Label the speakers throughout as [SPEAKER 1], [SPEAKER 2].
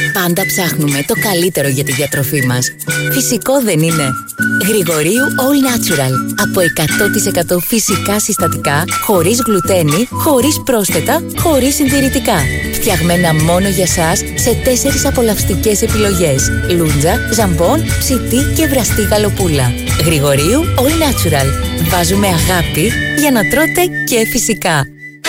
[SPEAKER 1] Πάντα ψάχνουμε το καλύτερο για τη διατροφή μας. Φυσικό δεν είναι? Γρηγορίου All Natural. Από 100% φυσικά συστατικά, χωρίς γλουτένι, χωρίς πρόσθετα, χωρίς συντηρητικά. Φτιαγμένα μόνο για σας σε 4 απολαυστικές επιλογές. Λούντζα, ζαμπόν, ψητή και βραστή γαλοπούλα. Γρηγορίου All Natural. Βάζουμε αγάπη για να τρώτε και φυσικά.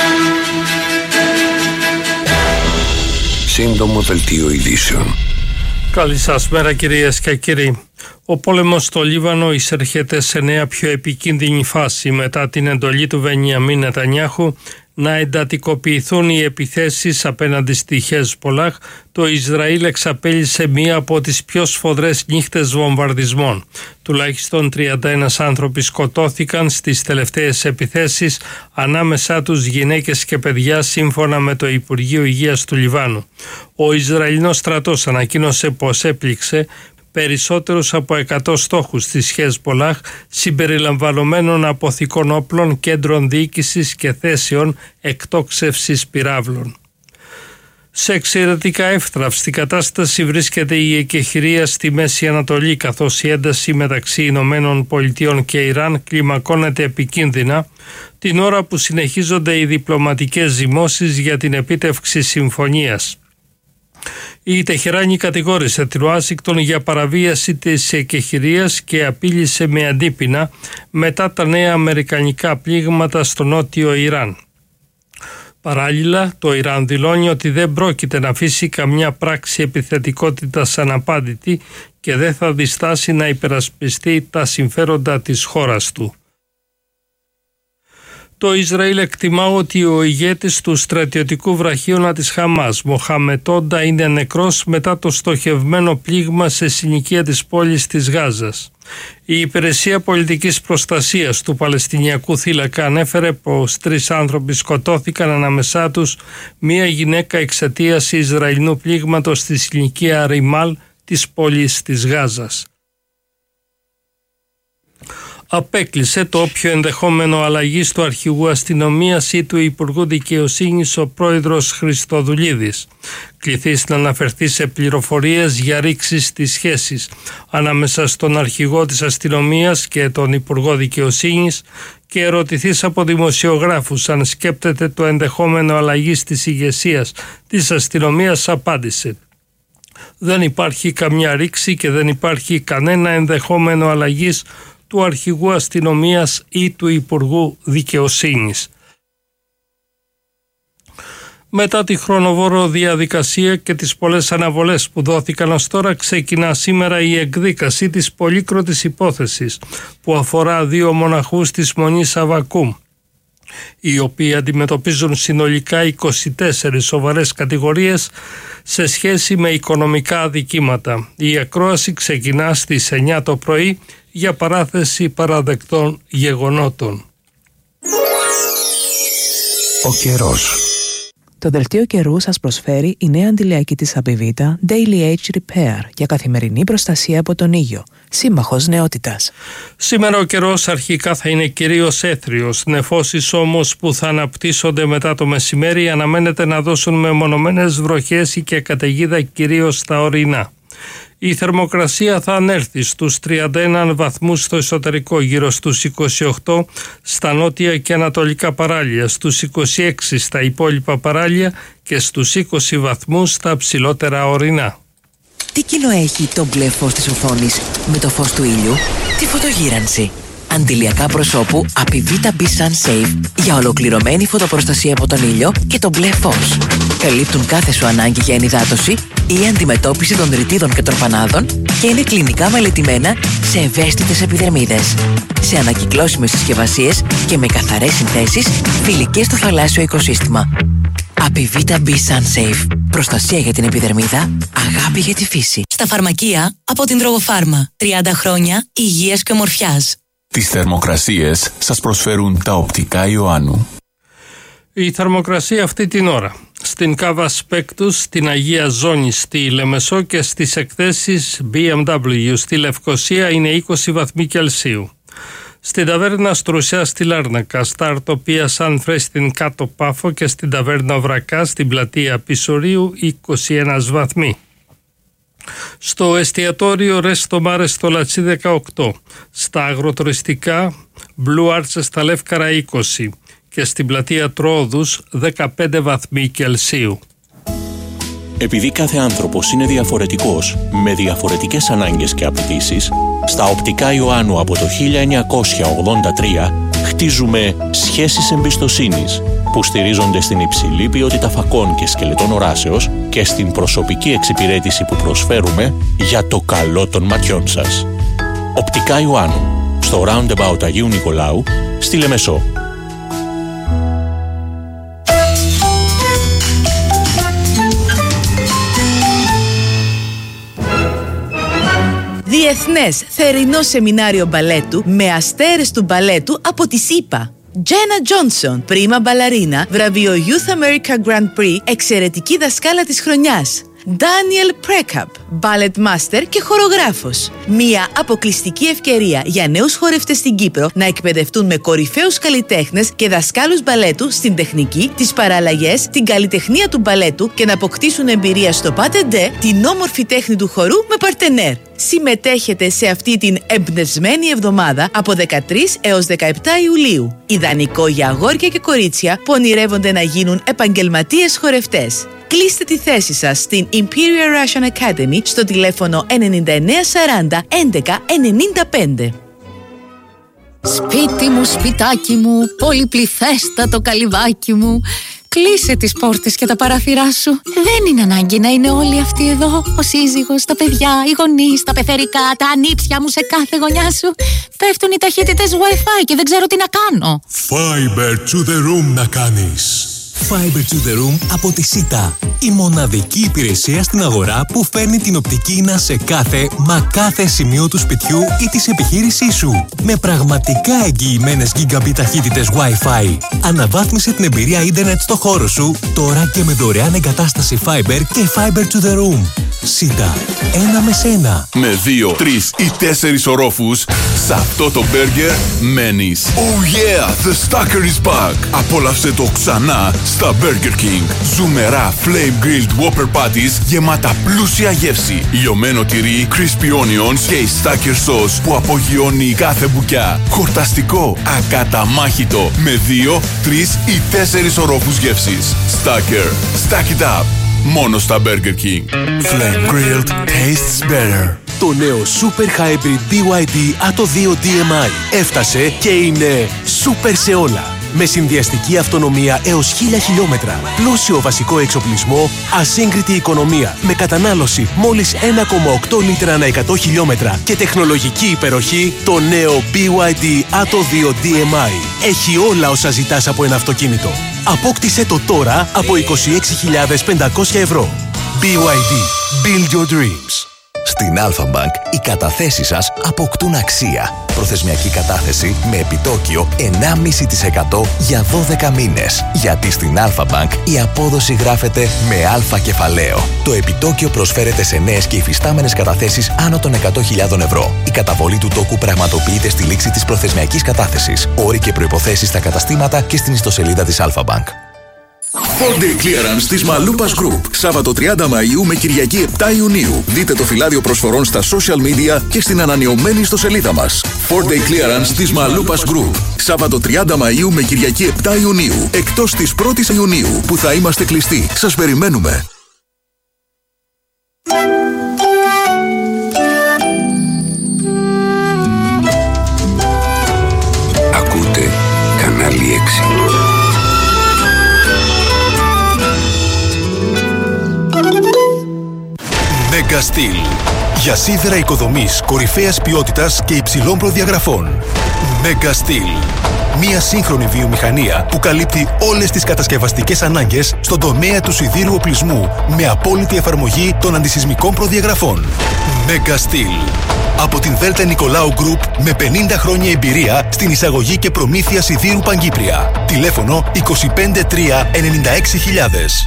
[SPEAKER 2] Σύντομο δελτίο ειδήσεων.
[SPEAKER 3] Καλή σας μέρα κυρίες και κύριοι. Ο πόλεμος στο Λίβανο εισέρχεται σε νέα πιο επικίνδυνη φάση μετά την εντολή του Μπενιαμίν Νετανιάχου να εντατικοποιηθούν οι επιθέσεις απέναντι στη Χεσμπολάχ. Το Ισραήλ εξαπέλυσε μία από τις πιο σφοδρές νύχτες βομβαρδισμών. Τουλάχιστον 31 άνθρωποι σκοτώθηκαν στις τελευταίες επιθέσεις, ανάμεσά τους γυναίκες και παιδιά, σύμφωνα με το Υπουργείο Υγείας του Λιβάνου. Ο Ισραηλινός στρατός ανακοίνωσε πως έπληξε περισσότερους από 100 στόχους της Χεσμπολάχ, συμπεριλαμβανομένων αποθηκών όπλων, κέντρων διοίκησης και θέσεων εκτόξευσης πυράβλων. Σε εξαιρετικά εύθραυστη κατάσταση βρίσκεται η εκεχηρία στη Μέση Ανατολή, καθώς η ένταση μεταξύ Ηνωμένων Πολιτειών και Ιράν κλιμακώνεται επικίνδυνα, την ώρα που συνεχίζονται οι διπλωματικές ζυμώσεις για την επίτευξη συμφωνίας. Η Τεχεράνη κατηγόρησε την Ουάσιγκτον για παραβίαση της εκεχηρίας και απείλησε με αντίπεινα μετά τα νέα αμερικανικά πλήγματα στο νότιο Ιράν. Παράλληλα, το Ιράν δηλώνει ότι δεν πρόκειται να αφήσει καμιά πράξη επιθετικότητας αναπάντητη και δεν θα διστάσει να υπερασπιστεί τα συμφέροντα της χώρας του. Το Ισραήλ εκτιμά ότι ο ηγέτης του στρατιωτικού βραχίωνα της Χαμάς, Μοχαμετόντα, είναι νεκρός μετά το στοχευμένο πλήγμα σε συνοικία της πόλης της Γάζας. Η Υπηρεσία Πολιτικής Προστασίας του Παλαιστινιακού θύλακα ανέφερε πως 3 άνθρωποι σκοτώθηκαν, ανάμεσά τους μία γυναίκα, εξαιτίας Ισραηλινού πλήγματος στη συνοικία Ριμάλ της πόλης της Γάζας. Απέκλεισε το όποιο ενδεχόμενο αλλαγής του αρχηγού αστυνομίας ή του Υπουργού Δικαιοσύνης ο πρόεδρος Χριστοδουλίδης. Κληθείς να αναφερθεί σε πληροφορίες για ρήξεις στις σχέσεις ανάμεσα στον αρχηγό της αστυνομίας και τον Υπουργό Δικαιοσύνης και ερωτηθείς από δημοσιογράφους αν σκέπτεται το ενδεχόμενο αλλαγής της ηγεσίας της αστυνομίας, απάντησε: «Δεν υπάρχει καμιά ρήξη και δεν υπάρχει κανένα ενδεχόμενο αλλαγής του αρχηγού αστυνομίας ή του Υπουργού Δικαιοσύνης». Μετά τη χρονοβόρο διαδικασία και τις πολλές αναβολές που δόθηκαν ως τώρα, ξεκινά σήμερα η εκδίκαση της πολύκροτης υπόθεσης που αφορά 2 μοναχούς της Μονής Αββακούμ, οι οποίοι αντιμετωπίζουν συνολικά 24 σοβαρές κατηγορίες σε σχέση με οικονομικά αδικήματα. Η ακρόαση ξεκινά στις 9 το πρωί για παράθεση παραδεκτών γεγονότων.
[SPEAKER 2] Ο καιρός.
[SPEAKER 4] Το δελτίο καιρού σας προσφέρει η νέα αντιλιακή της Απιβίτα Daily Age Repair για καθημερινή προστασία από τον ήλιο. Σύμμαχος νεότητας.
[SPEAKER 3] Σήμερα ο καιρός αρχικά θα είναι κυρίως έθριος. Νεφώσεις όμως που θα αναπτύσσονται μετά το μεσημέρι αναμένεται να δώσουν μεμονωμένες βροχές και καταιγίδα κυρίως στα ορεινά. Η θερμοκρασία θα ανέλθει στους 31 βαθμούς στο εσωτερικό, γύρω στους 28 στα νότια και ανατολικά παράλια, στους 26 στα υπόλοιπα παράλια και στους 20 βαθμούς στα ψηλότερα ορεινά.
[SPEAKER 5] Τι κοινό έχει το μπλε φως της οθόνης με το φως του ήλιου? Τη φωτογύρανση. Αντιλιακά προσώπου Apivita B Sun Safe για ολοκληρωμένη φωτοπροστασία από τον ήλιο και το μπλε φως. Καλύπτουν κάθε σου ανάγκη για ενυδάτωση ή αντιμετώπιση των ρητίδων και τροπανάδων και είναι κλινικά μελετημένα σε ευαίσθητες επιδερμίδες. Σε ανακυκλώσιμες συσκευασίες και με καθαρές συνθέσεις φιλικές στο θαλάσσιο οικοσύστημα. Apivita B Sun Safe. Προστασία για την επιδερμίδα, αγάπη για τη φύση.
[SPEAKER 1] Στα φαρμακεία από την Τρογοφάρμα. 30 χρόνια υγείας και ομορφιάς.
[SPEAKER 2] Τις θερμοκρασίες σας προσφέρουν τα οπτικά Ιωάννου.
[SPEAKER 3] Η θερμοκρασία αυτή την ώρα στην Κάβα Σπέκτους, στην Αγία Ζώνη στη Λεμεσό και στις εκθέσεις BMW στη Λευκοσία είναι 20 βαθμοί Κελσίου. Στην ταβέρνα Στρουσιά στη Λάρνακα, στα Αρτοπία Σαν Φρέ στην Κάτω Πάφο και στην ταβέρνα Βρακά στην πλατεία Πισωρίου 21 βαθμοί. Στο εστιατόριο Resto Mare στο Λατσί 18, στα αγροτουριστικά Blue Arches στα Λεύκαρα 20 και στην πλατεία Τρόδους 15 βαθμοί Κελσίου.
[SPEAKER 6] Επειδή κάθε άνθρωπος είναι διαφορετικός, με διαφορετικές ανάγκες και απαιτήσεις, στα Οπτικά Ιωάννου από το 1983 χτίζουμε σχέσεις εμπιστοσύνης που στηρίζονται στην υψηλή ποιότητα φακών και σκελετών οράσεως και στην προσωπική εξυπηρέτηση που προσφέρουμε για το καλό των ματιών σας. Οπτικά Ιωάννου, στο Roundabout Αγίου Νικολάου, στη Λεμεσό.
[SPEAKER 7] Διεθνές θερινό σεμινάριο μπαλέτου με αστέρες του μπαλέτου από τη ΣΥΠΑ. Τζένα Τζόνσον, πρίμα μπαλαρίνα, βραβείο Youth America Grand Prix, εξαιρετική δασκάλα της χρονιάς. Ντάνιελ Πρέκαπ, ballet master και χορογράφος. Μία αποκλειστική ευκαιρία για νέους χορευτές στην Κύπρο να εκπαιδευτούν με κορυφαίους καλλιτέχνες και δασκάλους μπαλέτου στην τεχνική, τις παραλλαγές, την καλλιτεχνία του μπαλέτου και να αποκτήσουν εμπειρία στο Πάτε-Ντε, την όμορφη τέχνη του χορού με παρτενέρ. Συμμετέχετε σε αυτή την εμπνευσμένη εβδομάδα από 13 έως 17 Ιουλίου. Ιδανικό για αγόρια και κορίτσια που ονειρεύονται να γίνουν επαγγελματίες χορευτές. Κλείστε τη θέση σας στην Imperial Russian Academy στο τηλέφωνο 9940 11 95.
[SPEAKER 8] Σπίτι μου, σπιτάκι μου, πολυπληθέστατο καλυβάκι μου. Κλείσε τις πόρτες και τα παράθυρά σου. Δεν είναι ανάγκη να είναι όλοι αυτοί εδώ. Ο σύζυγος, τα παιδιά, οι γονείς, τα πεθερικά, τα ανήψια μου σε κάθε γωνιά σου. Πέφτουν οι ταχύτητες Wi-Fi και δεν ξέρω τι να κάνω.
[SPEAKER 9] Fiber to the room να κάνεις. Fiber to the room από τη ΣΥΤΑ. Η μοναδική υπηρεσία στην αγορά που φέρνει την οπτική ίνα σε κάθε σημείο του σπιτιού ή της επιχείρησής σου. Με πραγματικά εγγυημένες gigabit ταχύτητες Wi-Fi. Αναβάθμισε την εμπειρία ίντερνετ στο χώρο σου τώρα και με δωρεάν εγκατάσταση Fiber και Fiber to the room. ΣΥΤΑ. Ένα με σένα.
[SPEAKER 2] Με 2, 3 ή 4 ορόφους, σε αυτό το μπέργκερ μένεις. Oh yeah, the Stacker is back. Απόλαυσε το ξανά στα Burger King. Ζουμερά flame grilled Whopper patties γεμάτα πλούσια γεύση. Λιωμένο τυρί, crispy onions και η Stacker sauce που απογειώνει κάθε μπουκιά. Χορταστικό, ακαταμάχητο, με 2, 3 ή 4 ορόφους γεύσης. Stacker, stack it up. Μόνο στα Burger King. Flame grilled tastes better.
[SPEAKER 10] Το νέο Super Hybrid BYD Atto 2 DMI έφτασε και είναι super σε όλα. Με συνδυαστική αυτονομία έως 1000 χιλιόμετρα, πλούσιο βασικό εξοπλισμό, ασύγκριτη οικονομία, με κατανάλωση μόλις 1,8 λίτρα ανά 100 χιλιόμετρα και τεχνολογική υπεροχή, το νέο BYD Atto 2 DMI έχει όλα όσα ζητάς από ένα αυτοκίνητο. Απόκτησε το τώρα από 26.500 ευρώ. BYD. Build your dreams.
[SPEAKER 11] Στην Alpha Bank οι καταθέσεις σας αποκτούν αξία. Προθεσμιακή κατάθεση με επιτόκιο 1,5% για 12 μήνες. Γιατί στην Alpha Bank η απόδοση γράφεται με αλφα κεφαλαίο. Το επιτόκιο προσφέρεται σε νέες και υφιστάμενες καταθέσεις άνω των 100.000 ευρώ. Η καταβολή του τόκου πραγματοποιείται στη λήξη της προθεσμιακής κατάθεσης. Όροι και προϋποθέσεις στα καταστήματα και στην ιστοσελίδα της Alpha Bank.
[SPEAKER 12] 4-day clearance της Μαλούπας Group. Σάββατο 30 Μαΐου με Κυριακή 7 Ιουνίου. Δείτε το φυλάδιο προσφορών στα social media και στην ανανεωμένη ιστοσελίδα μας. 4-day clearance της Μαλούπας Group. Σάββατο 30 Μαΐου με Κυριακή 7 Ιουνίου. Εκτός της 1ης Ιουνίου που θα είμαστε κλειστοί. Σας περιμένουμε.
[SPEAKER 13] Ακούτε κανάλι 6.
[SPEAKER 10] Mega Steel. Για σίδερα οικοδομής κορυφαίας ποιότητας και υψηλών προδιαγραφών. Mega Steel. Μια σύγχρονη βιομηχανία που καλύπτει όλες τις κατασκευαστικές ανάγκες στον τομέα του σιδήρου οπλισμού με απόλυτη εφαρμογή των αντισυσμικών προδιαγραφών. Mega Steel. Από την Δέλτα Νικολάου Group με 50 χρόνια εμπειρία στην εισαγωγή και προμήθεια σιδήρου Παγκύπρια. Τηλέφωνο 253 96000.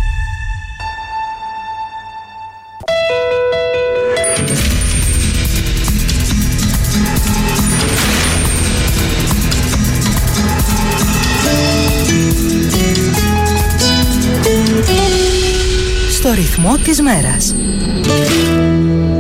[SPEAKER 7] Στο ρυθμό της μέρας.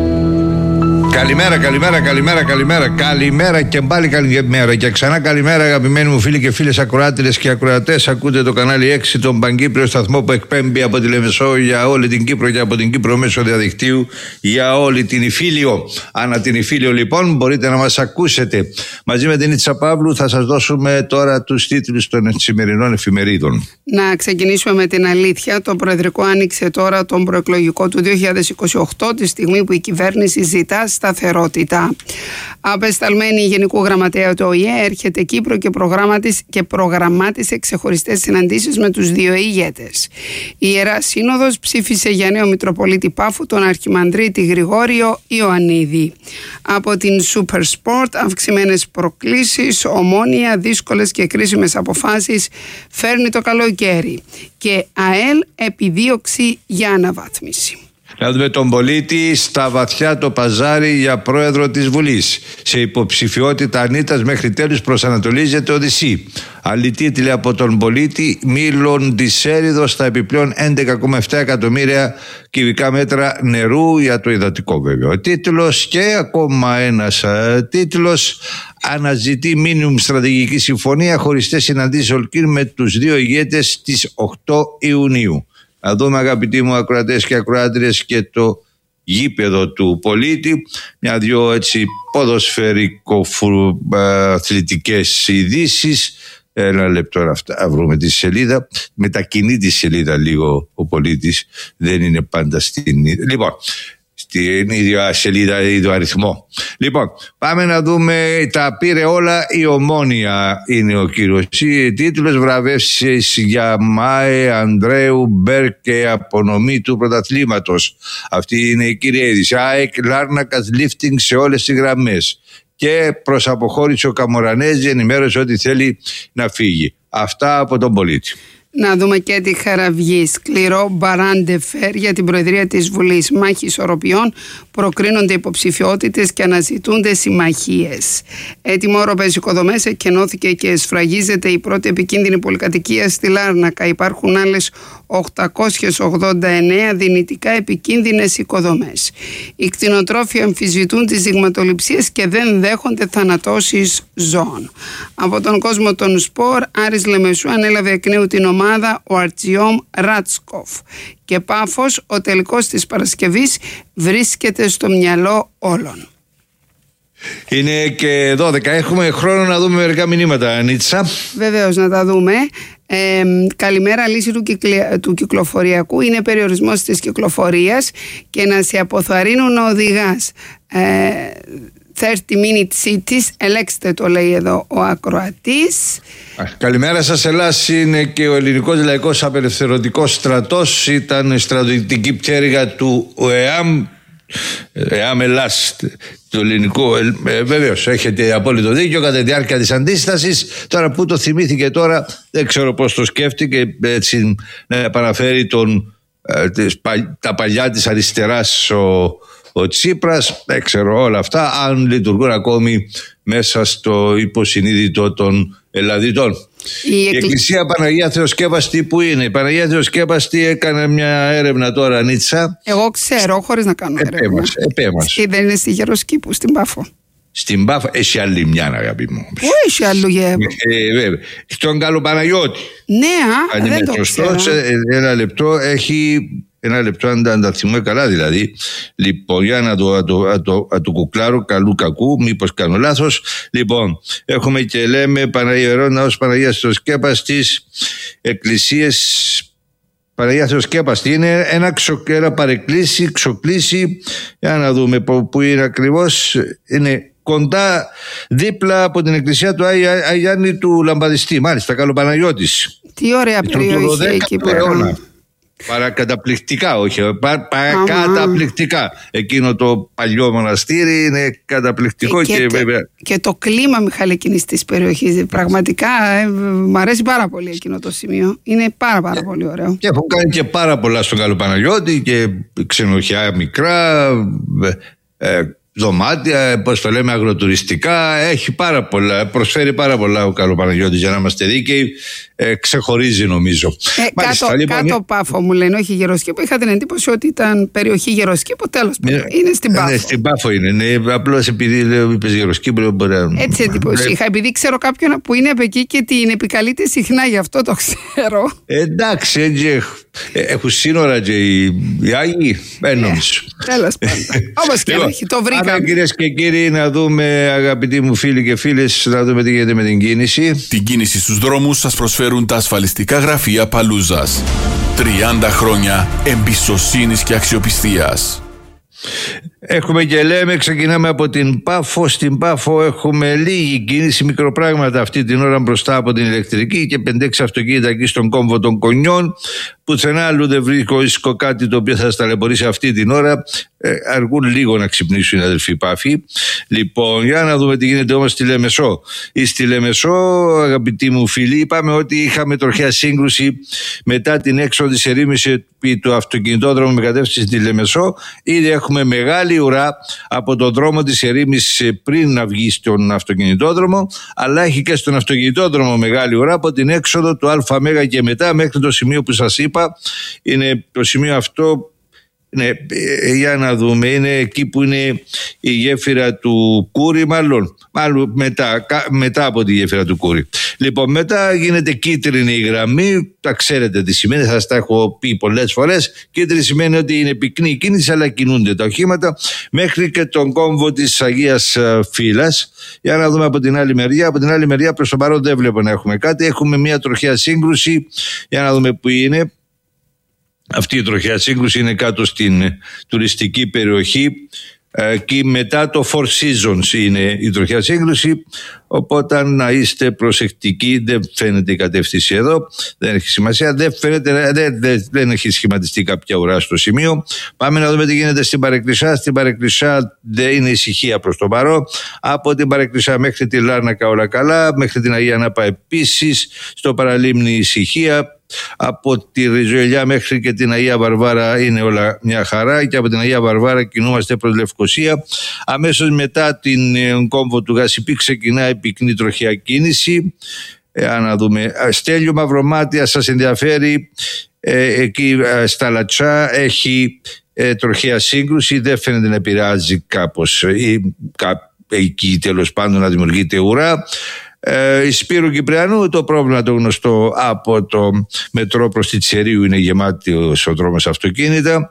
[SPEAKER 14] Καλημέρα και πάλι καλημέρα και ξανά καλημέρα, αγαπημένοι μου φίλοι και φίλες ακροάτριες και ακροατές. Ακούτε το κανάλι 6, τον Παγκύπριο σταθμό που εκπέμπει από τη Λεμεσό για όλη την Κύπρο και από την Κύπρο μέσω διαδικτύου για όλη την Ιφίλιο. Ανά την Ιφίλιο λοιπόν μπορείτε να μας ακούσετε. Μαζί με την Ίτσα Παύλου θα σας δώσουμε τώρα τους τίτλους των σημερινών εφημερίδων.
[SPEAKER 15] Να ξεκινήσουμε με την αλήθεια. Το Προεδρικό άνοιξε τώρα τον προεκλογικό του 2028, τη στιγμή που η κυβέρνηση ζητά σταθερότητα. Απεσταλμένη Γενικού Γραμματέα του ΟΗΕ έρχεται Κύπρο και προγραμμάτισε ξεχωριστές συναντήσεις με τους δύο ηγέτες. Η Ιερά Σύνοδος ψήφισε για νέο Μητροπολίτη Πάφου τον Αρχιμανδρίτη Γρηγόριο Ιωαννίδη. Από την Super Sport, αυξημένες προκλήσεις, Ομόνοια, δύσκολες και κρίσιμες αποφάσεις φέρνει το καλοκαίρι και ΑΕΛ επιδίωξη για αναβάθμιση.
[SPEAKER 14] Να δούμε τον πολίτη στα βαθιά το παζάρι για πρόεδρο της Βουλής. Σε υποψηφιότητα Ανίτας μέχρι τέλους προσανατολίζεται Οδυσσή. Άλλοι τίτλοι από τον πολίτη: Μήλων της Έριδος στα επιπλέον 11,7 εκατομμύρια κυβικά μέτρα νερού για το υδατικό βέβαια. Ο τίτλος και ακόμα ένας τίτλος: Αναζητεί μίνιμουμ στρατηγική συμφωνία, χωριστές συναντήσεις ολκήν με τους δύο ηγέτες στις 8 Ιουνίου. Να δούμε, αγαπητοί μου ακροατές και ακροάτριες, και το γήπεδο του πολίτη. Μια-δυο έτσι ποδοσφαιρικο-αθλητικές ειδήσεις. Ένα λεπτό να βρούμε τη σελίδα. Μετακινεί τη σελίδα λίγο ο πολίτης. Δεν είναι πάντα στην... Λοιπόν, στην ίδια σελίδα, ίδιο αριθμό. Λοιπόν, πάμε να δούμε. Τα πήρε όλα η Ομόνοια, είναι ο κύριος τίτλος. Βραβεύσεις για Μάε Ανδρέου Μπέρκ και απονομή του πρωταθλήματος. Αυτή είναι η κυρία είδηση. ΑΕΚ Λάρνακας lifting σε όλες τις γραμμές. Και προς αποχώρηση ο Καμορανέζη ενημέρωσε ότι θέλει να φύγει. Αυτά από τον πολίτη.
[SPEAKER 15] Να δούμε και τη Χαραυγή. Σκληρό μπαράντεφερ για την Προεδρία της Βουλής. Μάχη ισορροπιών, προκρίνονται υποψηφιότητες και αναζητούνται συμμαχίες. Έτοιμο όροπες οικοδομές, εκκενώθηκε και σφραγίζεται η πρώτη επικίνδυνη πολυκατοικία στη Λάρνακα. Υπάρχουν άλλες 889 δυνητικά επικίνδυνες οικοδομές. Οι κτηνοτρόφοι αμφισβητούν τις δειγματοληψίες και δεν δέχονται θανατώσεις ζώων. Από τον κόσμο των σπορ, Άρης Λεμεσού ανέλαβε εκ νέου την ομάδα ο Αρτζιόμ Ράτσκοφ. Και Πάφος, ο τελικός της Παρασκευής βρίσκεται στο μυαλό όλων.
[SPEAKER 14] Είναι και 12. Έχουμε χρόνο να δούμε μερικά μηνύματα, Νίτσα.
[SPEAKER 15] Βεβαίως, να τα δούμε. Καλημέρα, λύση του κυκλοφοριακού είναι περιορισμός της κυκλοφορίας και να σε αποθαρρύνουν να οδηγάς. 30-minute cities, ελέξτε το, λέει εδώ ο ακροατής.
[SPEAKER 14] Καλημέρα σας. Ελλάς είναι και ο Ελληνικός Λαϊκός Απελευθερωτικός Στρατός. Ήταν στρατιωτική πτέρυγα του ΕΑΜ Ελλάς, το ελληνικό. Βεβαίως έχετε απόλυτο δίκιο, κατά τη διάρκεια της αντίστασης. Τώρα που το θυμήθηκε τώρα, δεν ξέρω πώς το σκέφτηκε, έτσι να επαναφέρει τα παλιά της αριστεράς ο Τσίπρας. Δεν ξέρω όλα αυτά αν λειτουργούν ακόμη μέσα στο υποσυνείδητο των Ελλαδιτών. Η Εκκλησία Παναγία Θεοσκέπαστη που είναι? Η Παναγία Θεοσκέπαστη έκανε μια έρευνα τώρα, Νίτσα.
[SPEAKER 15] Εγώ ξέρω, χωρίς να κάνω έρευνα.
[SPEAKER 14] Επέμασε.
[SPEAKER 15] Δεν είναι στη Γεροσκήπου, στην Πάφο.
[SPEAKER 14] Στην Πάφο, έχει άλλη μια, αγάπη μου.
[SPEAKER 15] Πού έχει άλλο γεύμα?
[SPEAKER 14] Βέβαια. Στον Καλοπαναγιώτη.
[SPEAKER 15] Ναι, δεν το ξέρω.
[SPEAKER 14] Ένα λεπτό έχει... Ένα λεπτό, αν τα θυμούμε καλά δηλαδή. Λοιπόν, για να το κουκλάρω, καλού κακού, μήπως κάνω λάθος. Λοιπόν, έχουμε και λέμε Ιερό Ναός Παναγίας Θεοσκέπαστης, εκκλησίες Παναγία Θεοσκέπαστη. Είναι ένα παρεκκλήσι, ξοκλήσι. Για να δούμε που είναι ακριβώς. Είναι κοντά, δίπλα από την εκκλησία του Αγιάννη του Λαμπαδιστή. Μάλιστα, Καλοπαναγιώτης.
[SPEAKER 15] Τι ωραία περιοχή εκεί πέρα.
[SPEAKER 14] Παρακαταπληκτικά, όχι, καταπληκτικά. Εκείνο το παλιό μοναστήρι είναι καταπληκτικό και βέβαια. Και
[SPEAKER 15] το κλίμα, Μιχάλη, εκείνης της περιοχής, πραγματικά μου αρέσει πάρα πολύ εκείνο το σημείο. Είναι πάρα πολύ ωραίο.
[SPEAKER 14] Και έχουν κάνει και πάρα πολλά στον Καλοπαναγιώτη και ξενοχιά μικρά, δωμάτια, πώς το λέμε, αγροτουριστικά. Έχει πάρα πολλά, προσφέρει πάρα πολλά ο Καλοπαναγιώτης, για να είμαστε δίκαιοι. Ξεχωρίζει νομίζω.
[SPEAKER 15] Κάτω Πάφο μου λένε, όχι Γεροσκήπο. Είχα την εντύπωση ότι ήταν περιοχή Γεροσκήπο. Τέλος πάντων, είναι στην Πάφο.
[SPEAKER 14] Ναι, στην Πάφο είναι. Απλώς επειδή είπες Γεροσκήπο, μπορεί να.
[SPEAKER 15] Έτσι εντύπωση είχα, επειδή ξέρω κάποιον που είναι από εκεί και την επικαλείται συχνά, γι' αυτό το ξέρω.
[SPEAKER 14] Εντάξει, έτσι έχουν σύνορα και οι Άγιοι. Νομίζω.
[SPEAKER 15] Τέλος πάντων. Όπως και να έχει, το βρήκαμε.
[SPEAKER 14] Άρα, κυρίες και κύριοι, να δούμε, αγαπητοί μου φίλοι και φίλες, να δούμε τι γίνεται με την κίνηση.
[SPEAKER 2] Την κίνηση στους δρόμους σας προσφέρουν τα ασφαλιστικά γραφεία Παλούζας. 30 χρόνια εμπιστοσύνης και αξιοπιστίας.
[SPEAKER 14] Έχουμε και λέμε, ξεκινάμε από την Πάφο. Στην Πάφο έχουμε λίγη κίνηση, μικροπράγματα αυτή την ώρα μπροστά από την ηλεκτρική και 5-6 αυτοκίνητα εκεί στον κόμβο των Κονιών. Πουθενά αλλού δεν βρίσκω κάτι το οποίο θα σας ταλαιπωρήσει αυτή την ώρα. Αργούν λίγο να ξυπνήσουν οι αδελφοί Πάφοι. Λοιπόν, για να δούμε τι γίνεται όμως στη Λεμεσό. Στη Λεμεσό, αγαπητοί μου φίλοι, είπαμε ότι είχαμε τροχαία σύγκρουση μετά την έξοδο της ερήμησης του αυτοκινητόδρομου με κατεύθυνση στη Λεμεσό. Ήδη έχουμε μεγάλη ουρά από τον δρόμο της ερήμησης πριν να βγει στον αυτοκινητόδρομο, αλλά έχει και στον αυτοκινητόδρομο μεγάλη ουρά από την έξοδο του ΑΜ και μετά μέχρι το σημείο που σας είπα. Είναι το σημείο αυτό. Ναι, για να δούμε, είναι εκεί που είναι η γέφυρα του Κούρη, μάλλον μετά από τη γέφυρα του Κούρη. Λοιπόν, μετά γίνεται κίτρινη η γραμμή, τα ξέρετε τι σημαίνει, θα σας τα έχω πει πολλές φορές. Κίτρινη σημαίνει ότι είναι πυκνή η κίνηση, αλλά κινούνται τα οχήματα μέχρι και τον κόμβο της Αγίας Φύλας. Για να δούμε από την άλλη μεριά. Από την άλλη μεριά προς το παρόν δεν βλέπω να έχουμε κάτι. Έχουμε μια τροχαία σύγκρουση, για να δούμε που είναι. Αυτή η τροχαία σύγκρουση είναι κάτω στην τουριστική περιοχή και μετά το Four Seasons είναι η τροχαία σύγκρουση, οπότε να είστε προσεκτικοί. Δεν φαίνεται η κατεύθυνση εδώ, δεν έχει σημασία, δεν έχει σχηματιστεί κάποια ουρά στο σημείο. Πάμε να δούμε τι γίνεται στην Παρεκκλησιά. Στην Παρεκκλησιά δεν είναι ησυχία προς το παρόν. Από την Παρεκκλησιά μέχρι τη Λάρνακα όλα καλά, μέχρι την Αγία Νάπα επίσης, στο Παραλίμνη ησυχία. Από τη Ριζοελιά μέχρι και την Αγία Βαρβάρα είναι όλα μια χαρά και από την Αγία Βαρβάρα κινούμαστε προς Λευκοσία. Αμέσως μετά την κόμβο του Γασιπί ξεκινάει πυκνή τροχαία κίνηση. Να δούμε. Στέλιο Μαυρομάτια, σας ενδιαφέρει? Εκεί στα Λατσά έχει τροχαία σύγκρουση, δεν φαίνεται να επηρεάζει κάπως εκεί τέλος πάντων να δημιουργείται ουρά. Η Σπύρου Κυπριανού, το πρόβλημα το γνωστό από το μετρό προς τη Τσερίου, είναι γεμάτος ο δρόμος αυτοκίνητα.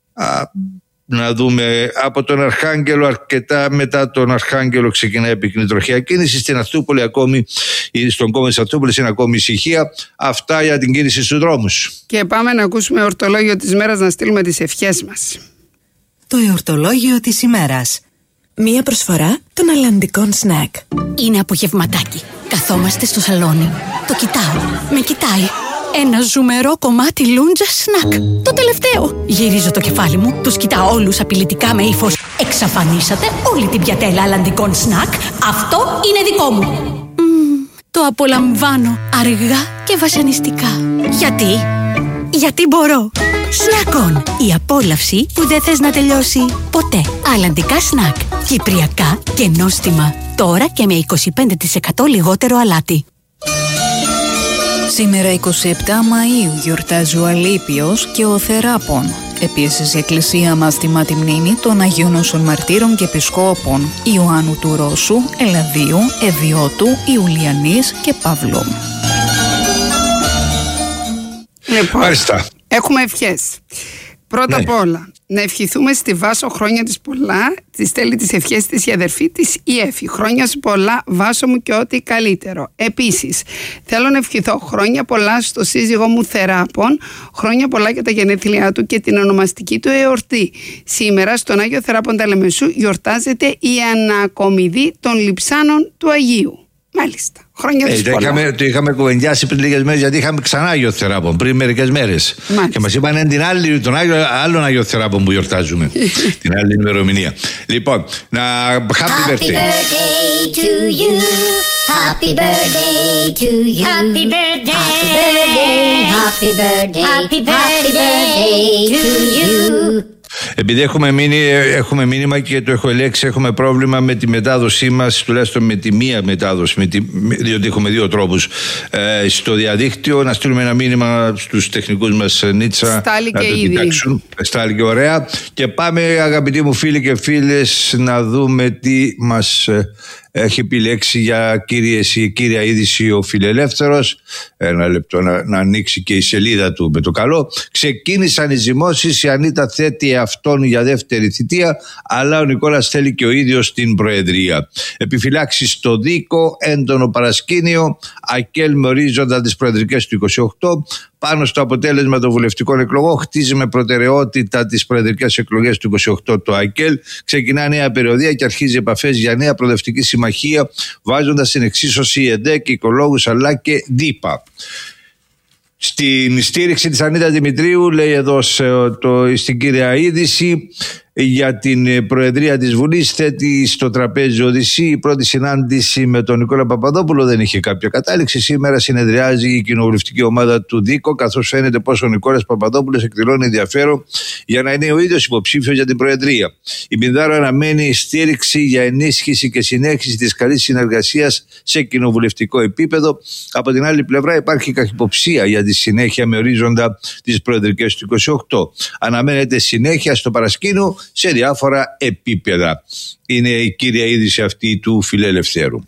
[SPEAKER 14] Να δούμε από τον Αρχάγγελο, αρκετά μετά τον Αρχάγγελο ξεκινάει πυκνή τροχαία κίνηση. Στην Αυτούπολη ακόμη, στον κόμμα της Αυτούπολης είναι ακόμη ησυχία. Αυτά για την κίνηση στους δρόμους.
[SPEAKER 15] Και πάμε να ακούσουμε εορτολόγιο της μέρας, να στείλουμε τις ευχές μας.
[SPEAKER 16] Το εορτολόγιο της ημέρας. Μία προσφορά των αλλαντικών σνακ.
[SPEAKER 8] Είναι απογευματάκι. Καθόμαστε στο σαλόνι. Το κοιτάω. Με κοιτάει. Ένα ζουμερό κομμάτι λούντζα σνακ. Το τελευταίο. Γυρίζω το κεφάλι μου. Τους κοιτάω όλους απειλητικά με ύφος. Εξαφανίσατε όλη την πιατέλα αλλαντικών σνακ. Αυτό είναι δικό μου. Το απολαμβάνω αργά και βασανιστικά. Γιατί μπορώ. Σνακ-ον. Η απόλαυση που δεν θες να τελειώσει ποτέ. Αλλαντικά σνακ. Κυπριακά και νόστιμα. Τώρα και με 25% λιγότερο αλάτι.
[SPEAKER 17] Σήμερα 27 Μαΐου γιορτάζει ο Αλήπιος και ο Θεράπων. Επίσης η Εκκλησία μας τιμά τη μνήμη των Αγίων Όσων Μαρτύρων και Επισκόπων Ιωάννου του Ρώσου, Ελαδίου, Ευιώτου, Ιουλιανής και Παύλου.
[SPEAKER 15] Λοιπόν, έχουμε ευχές. Πρώτα απ' όλα, να ευχηθούμε στη Βάσο χρόνια της πολλά. Της στέλνει τις ευχές της η αδερφή της η Έφη. Χρόνια σου πολλά, Βάσο μου, και ό,τι καλύτερο. Επίσης, θέλω να ευχηθώ χρόνια πολλά στο σύζυγό μου Θεράπων. Χρόνια πολλά για τα γενέθλιά του και την ονομαστική του εορτή. Σήμερα στον Άγιο Θεράπων Ταλεμεσού γιορτάζεται η ανακομιδή των λειψάνων του Αγίου. Μάλιστα. Χρόνια της πολλά.
[SPEAKER 14] Το είχαμε κουβεντιάσει πριν λίγες μέρες, γιατί είχαμε ξανά Άγιο Θεράπων πριν μερικές μέρες.
[SPEAKER 15] Μάλιστα.
[SPEAKER 14] Και μας είπαν τον άλλον Άγιο Θεράπων που γιορτάζουμε. Την άλλη ημερομηνία. Λοιπόν, happy birthday.
[SPEAKER 18] To you. Happy birthday to you. Happy birthday. Happy birthday. Happy birthday. Happy birthday to you.
[SPEAKER 14] Επειδή έχουμε μήνυμα και το έχω ελέγξει, έχουμε πρόβλημα με τη μετάδοσή μας, τουλάχιστον με τη μία μετάδοση, διότι έχουμε δύο τρόπους στο διαδίκτυο. Να στείλουμε ένα μήνυμα στους τεχνικούς μας, Νίτσα,
[SPEAKER 15] Στάλει
[SPEAKER 14] να
[SPEAKER 15] και
[SPEAKER 14] το
[SPEAKER 15] ήδη.
[SPEAKER 14] κοιτάξουν. Στάλει και ωραία. Και πάμε, αγαπητοί μου φίλοι και φίλες, να δούμε τι μας έχει επιλέξει για κύρια είδηση ο Φιλελεύθερος. Ένα λεπτό να ανοίξει και η σελίδα του με το καλό. Ξεκίνησαν οι ζυμώσεις, η Ανίτα θέτει αυτόν για δεύτερη θητεία, αλλά ο Νικόλας θέλει και ο ίδιος την Προεδρία. Επιφυλάξεις στο Δίκο, έντονο παρασκήνιο, ΑΚΕΛ με ορίζοντα τις προεδρικές του 28. Πάνω στο αποτέλεσμα των βουλευτικών εκλογών, χτίζει με προτεραιότητα τις προεδρικές εκλογές του 28 το ΑΚΕΛ. Ξεκινά νέα περιοδία και αρχίζει επαφές για νέα προοδευτική συμμαχία, βάζοντας στην εξίσωση ΕΔΕΚ, οικολόγους αλλά και ΔΥΠΑ. Στην στήριξη της Ανίτας Δημητρίου, λέει εδώ στην κύρια είδηση, για την Προεδρία της Βουλής θέτει στο τραπέζι Οδυσσή. Η πρώτη συνάντηση με τον Νικόλα Παπαδόπουλο δεν είχε κάποια κατάληξη. Σήμερα συνεδριάζει η κοινοβουλευτική ομάδα του ΔΥΚΟ, καθώς φαίνεται πως ο Νικόλας Παπαδόπουλος εκδηλώνει ενδιαφέρον για να είναι ο ίδιος υποψήφιος για την Προεδρία. Η Πινδάρο αναμένει στήριξη για ενίσχυση και συνέχιση της καλής συνεργασίας σε κοινοβουλευτικό επίπεδο. Από την άλλη πλευρά υπάρχει καχυποψία για τη συνέχεια με ορίζοντα τις προεδρικές του 28. Αναμένεται συνέχεια στο παρασκήνιο σε διάφορα επίπεδα. Είναι η κύρια είδηση αυτή του Φιλελευθέρου.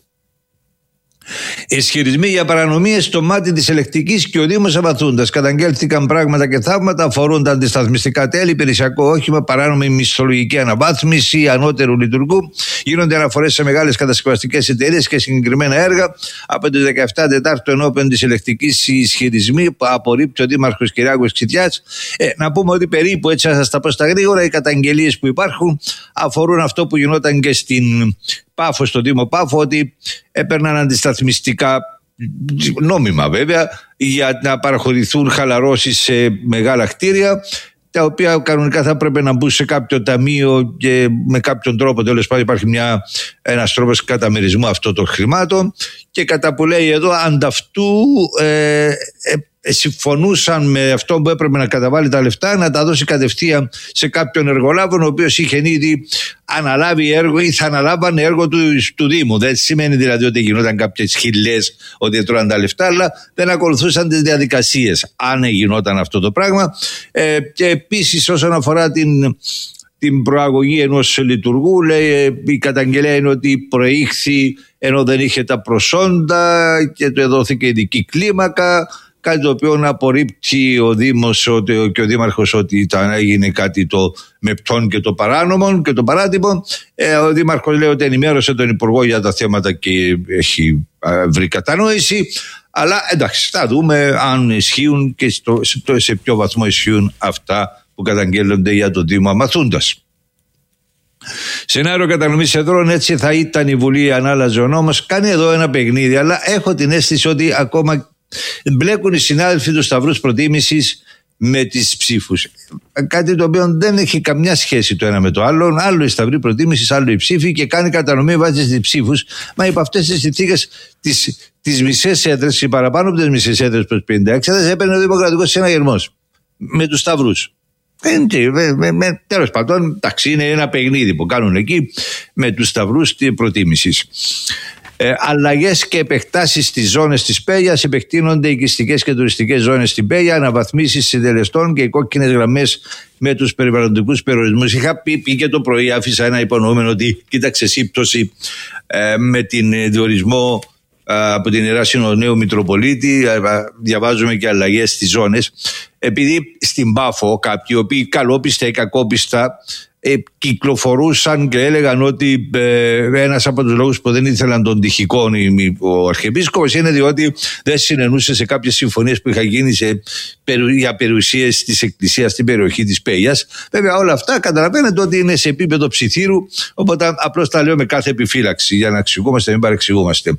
[SPEAKER 14] Ισχυρισμοί για παρανομίες στο μάτι της ελεκτικής και ο Δήμος Αμαθούντας. Καταγγέλθηκαν πράγματα και θαύματα, αφορούν τα αντισταθμιστικά τέλη, υπηρεσιακό όχημα, παράνομη μισθολογική αναβάθμιση ανώτερου λειτουργού. Γίνονται αναφορές σε μεγάλες κατασκευαστικές εταιρείες και συγκεκριμένα έργα. Από τις 17 Τετάρτου ενώπιον της ελεκτικής ισχυρισμοί που απορρίπτει ο Δήμαρχος Κυριάκος Ξητιάς. Να πούμε ότι περίπου, έτσι θα σας τα πω στα γρήγορα, οι καταγγελίες που υπάρχουν αφορούν αυτό που γινόταν και στην Πάφο, στο Δήμο Πάφο, ότι έπαιρναν αντισταθμιστικά, νόμιμα βέβαια, για να παραχωρηθούν χαλαρώσεις σε μεγάλα κτίρια, τα οποία κανονικά θα πρέπει να μπουν σε κάποιο ταμείο και με κάποιον τρόπο, τέλος πάντων, υπάρχει ένας τρόπος καταμερισμού αυτών των χρημάτων. Και κατά που λέει εδώ, ανταυτού συμφωνούσαν με αυτό που έπρεπε να καταβάλει τα λεφτά να τα δώσει κατευθείαν σε κάποιον εργολάβο, ο οποίος είχε ήδη αναλάβει έργο ή θα αναλάβανε έργο του Δήμου. Δεν σημαίνει δηλαδή ότι γινόταν κάποιες χιλές ότι έτρωγαν τα λεφτά, αλλά δεν ακολουθούσαν τις διαδικασίες αν γινόταν αυτό το πράγμα. Και επίσης όσον αφορά την προαγωγή ενός λειτουργού, λέει, η καταγγελία είναι ότι προήχθη ενώ δεν είχε τα προσόντα και του δόθηκε ειδική κλίμακα. Κάτι το οποίο απορρίπτει ο Δήμος και ο Δήμαρχος ότι έγινε κάτι το μεπτών και το παράνομο και το παράτυπο. Ο Δήμαρχος λέει ότι ενημέρωσε τον Υπουργό για τα θέματα και έχει βρει κατανόηση. Αλλά εντάξει, θα δούμε αν ισχύουν και σε ποιο βαθμό ισχύουν αυτά που καταγγέλλονται για τον Δήμο Αμαθούντας. Σενάριο κατανομής εδρών, έτσι θα ήταν η Βουλή αν άλλαζε ο νόμος. Κάνει εδώ ένα παιχνίδι, αλλά έχω την αίσθηση ότι ακόμα μπλέκουν οι συνάδελφοι του σταυρούς προτίμησης με τις ψήφους. Κάτι το οποίο δεν έχει καμιά σχέση το ένα με το άλλο. Άλλο η σταυρή προτίμησης, άλλο η ψήφη, και κάνει κατανομή βάζει στις ψήφους. Μα υπό αυτές τις συνθήκες τις μισές έδρες, οι παραπάνω από τις μισές έδρες προς 56 έδρες έπαιρνε ο Δημοκρατικός Συναγερμός με τους σταυρούς. Τέλος πάντων, εντάξει, είναι ένα παιχνίδι που κάνουν εκεί με τους σταυρούς προτίμησης. Αλλαγές και επεκτάσεις στις ζώνες της Πέγιας. Επεκτείνονται οι οικιστικές και τουριστικές ζώνες στην Πέγια, αναβαθμίσεις συντελεστών και οι κόκκινες γραμμές με τους περιβαλλοντικούς περιορισμούς. Είχα πει και το πρωί, άφησα ένα υπονοούμενο ότι κοίταξε σύμπτωση με την διορισμό από την Ιερά Σύνοδο νέου Μητροπολίτη. Διαβάζουμε και αλλαγές στις ζώνες. Επειδή στην Πάφο κάποιοι, οι οποίοι καλόπιστα ή κακόπιστα κυκλοφορούσαν και έλεγαν ότι ένας από τους λόγους που δεν ήθελαν τον Τυχικών ο Αρχιεπίσκοπος είναι διότι δεν συνενούσε σε κάποιες συμφωνίες που είχαν γίνει για περιουσίες της Εκκλησίας στην περιοχή της Πέγιας. Βέβαια όλα αυτά καταλαβαίνετε ότι είναι σε επίπεδο ψιθύρου, οπότε απλώς τα λέω με κάθε επιφύλαξη για να εξηγούμαστε, μην παρεξηγούμαστε.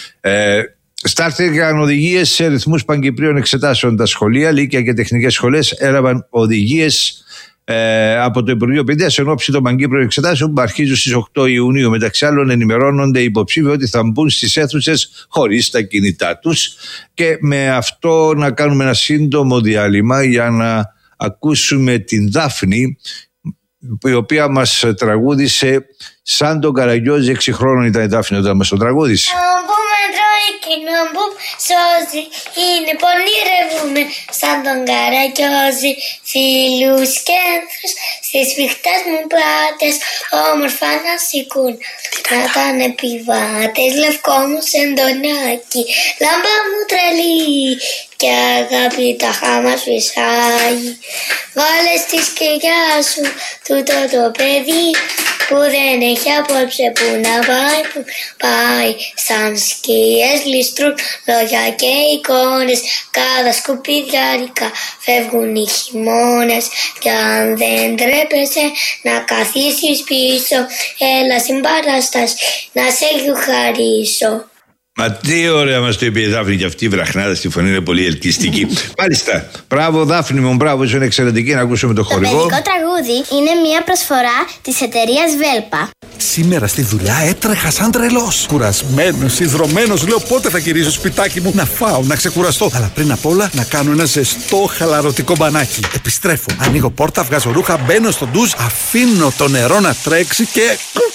[SPEAKER 14] Στάλθηκαν οδηγίες σε ρυθμούς παγκυπρίων εξετάσεων. Τα σχολεία, λύκεια και τεχνικές σχολές έλαβαν οδηγίες από το Υπουργείο Παιδείας εν ώψη των παγκύπριων εξετάσεων που αρχίζουν στις 8 Ιουνίου. Μεταξύ άλλων, ενημερώνονται οι υποψήφοι ότι θα μπουν στις αίθουσες χωρίς τα κινητά τους. Και με αυτό να κάνουμε ένα σύντομο διάλειμμα για να ακούσουμε την Δάφνη η οποία μας τραγούδισε σαν τον Καραγκιόζη. 6 χρόνων ήταν η Δάφνη όταν μας το τραγούδισε.
[SPEAKER 18] Και να μπούμ σώζει, είναι πονηρεύουμε σαν τον Καραγκιόζη. Φίλους και άνθρους στις σφιχτές μου πλάτες όμορφα να σηκούν να ήταν επιβάτες. Λευκό μου σεντονάκι, λάμπα μου τρελή και αγάπη τα χάμα σβησάει. Βάλε στη σκεγιά σου τούτο το παιδί που δεν έχει απόψε που να πάει, που πάει. Σαν σκιές ληστρούν λόγια και εικόνες, cada σκουπιδιάρικα φεύγουν οι χειμώνες. Κι αν δεν τρέπεσαι να καθίσεις πίσω, έλα στην παράσταση να σε γιουχαρίσω.
[SPEAKER 14] Μα τι ωραία μας το είπε η Δάφνη, και αυτή η βραχνάδα στη φωνή είναι πολύ ελκυστική. Μάλιστα. Μπράβο Δάφνη μου, μπράβο, είναι εξαιρετική. Να ακούσουμε το χορηγό.
[SPEAKER 18] Το παιδικό τραγούδι είναι μια προσφορά της εταιρείας Βέλπα.
[SPEAKER 19] Σήμερα στη δουλειά έτρεχα σαν τρελός. Κουρασμένος, ιδρωμένος, λέω πότε θα γυρίσω σπιτάκι μου να φάω, να ξεκουραστώ. Αλλά πριν απ' όλα να κάνω ένα ζεστό χαλαρωτικό μπανάκι. Επιστρέφω, ανοίγω πόρτα, βγάζω ρούχα, μπαίνω στο ντουζ, αφήνω το νερό να τρέξει και...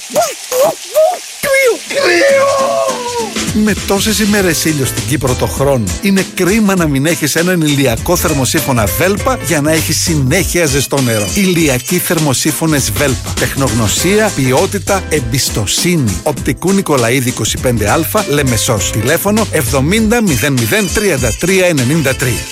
[SPEAKER 19] Με τόσες ημέρες ήλιο στην Κύπρο το χρόνο, είναι κρίμα να μην έχεις έναν ηλιακό θερμοσύφωνα Βέλπα για να έχεις συνέχεια ζεστό νερό. Ηλιακοί θερμοσύφωνες Βέλπα. Τεχνογνωσία, ποιότητα, εμπιστοσύνη. Οπτικού Νικολαίδη 25Α, Λεμεσός. Τηλέφωνο 70 00 33 93.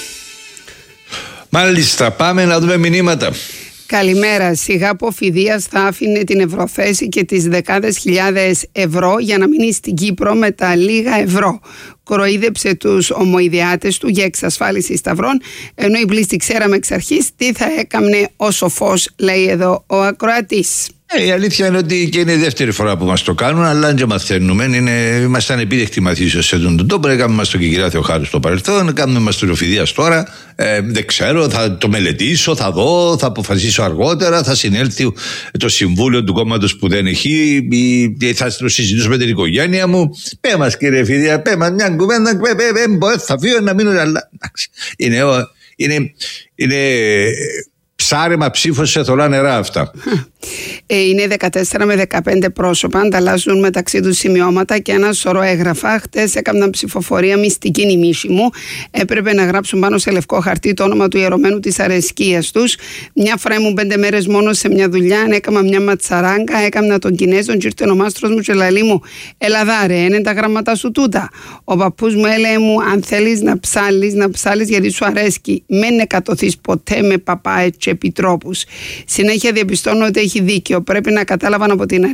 [SPEAKER 14] Μάλιστα, πάμε να δούμε μηνύματα.
[SPEAKER 15] Καλημέρα. Σιγά από φιδείας θα άφηνε την ευρωθέση και τις δεκάδες χιλιάδες ευρώ για να μείνει στην Κύπρο με τα λίγα ευρώ. Κοροϊδέψε τους ομοειδεάτες του για εξασφάλιση σταυρών, ενώ η πλήστη ξέραμε εξ αρχής τι θα έκαμνε ο σοφός, λέει εδώ ο ακροατής.
[SPEAKER 14] Η αλήθεια είναι ότι και είναι η δεύτερη φορά που μας το κάνουν, αλλά αν και μαθαίνουμε, ήμασταν επίδεκτοι μαθήσεως σε τον τόπο. Έκαμε μας το και κυρία Θεοχάρου στο παρελθόν, έκαμε μας το Ροφιδίας τώρα. Δεν ξέρω, θα το μελετήσω, θα δω, θα αποφασίσω αργότερα, θα συνέλθει το συμβούλιο του κόμματος που δεν έχει, θα το συζητήσω με την οικογένεια μου. Πέ μας κύριε Φιδία, πέ μας μια κουβέντα, θα φύγω να μείνω, αλλά είναι ψάρεμα ψήφος σε θολά νερά αυτά.
[SPEAKER 15] Είναι 14 με 15 πρόσωπα, ανταλλάσσουν μεταξύ τους σημειώματα και ένα σωρό έγγραφα. Χτες έκαναν ψηφοφορία μυστική η μίση μου. Έπρεπε να γράψουν πάνω σε λευκό χαρτί το όνομα του ιερωμένου της αρεσκίας τους. Μια φορά ήμουν 5 μέρες μόνο σε μια δουλειά, έκανα μια ματσαράγκα, έκανα τον Κινέζον και ήρθε ο μάστρος μου και λαλεί μου, ελαδάρε, είναι τα γραμματά σου τούτα. Ο παππούς μου έλεγε μου, αν θέλεις να ψάλεις γιατί σου αρέσκει. Μην εκατοθείς ποτέ με παπάες και επιτρόπους. Συνέχεια διαπιστώνω ότι έχει δίκιο. Πρέπει να κατάλαβαν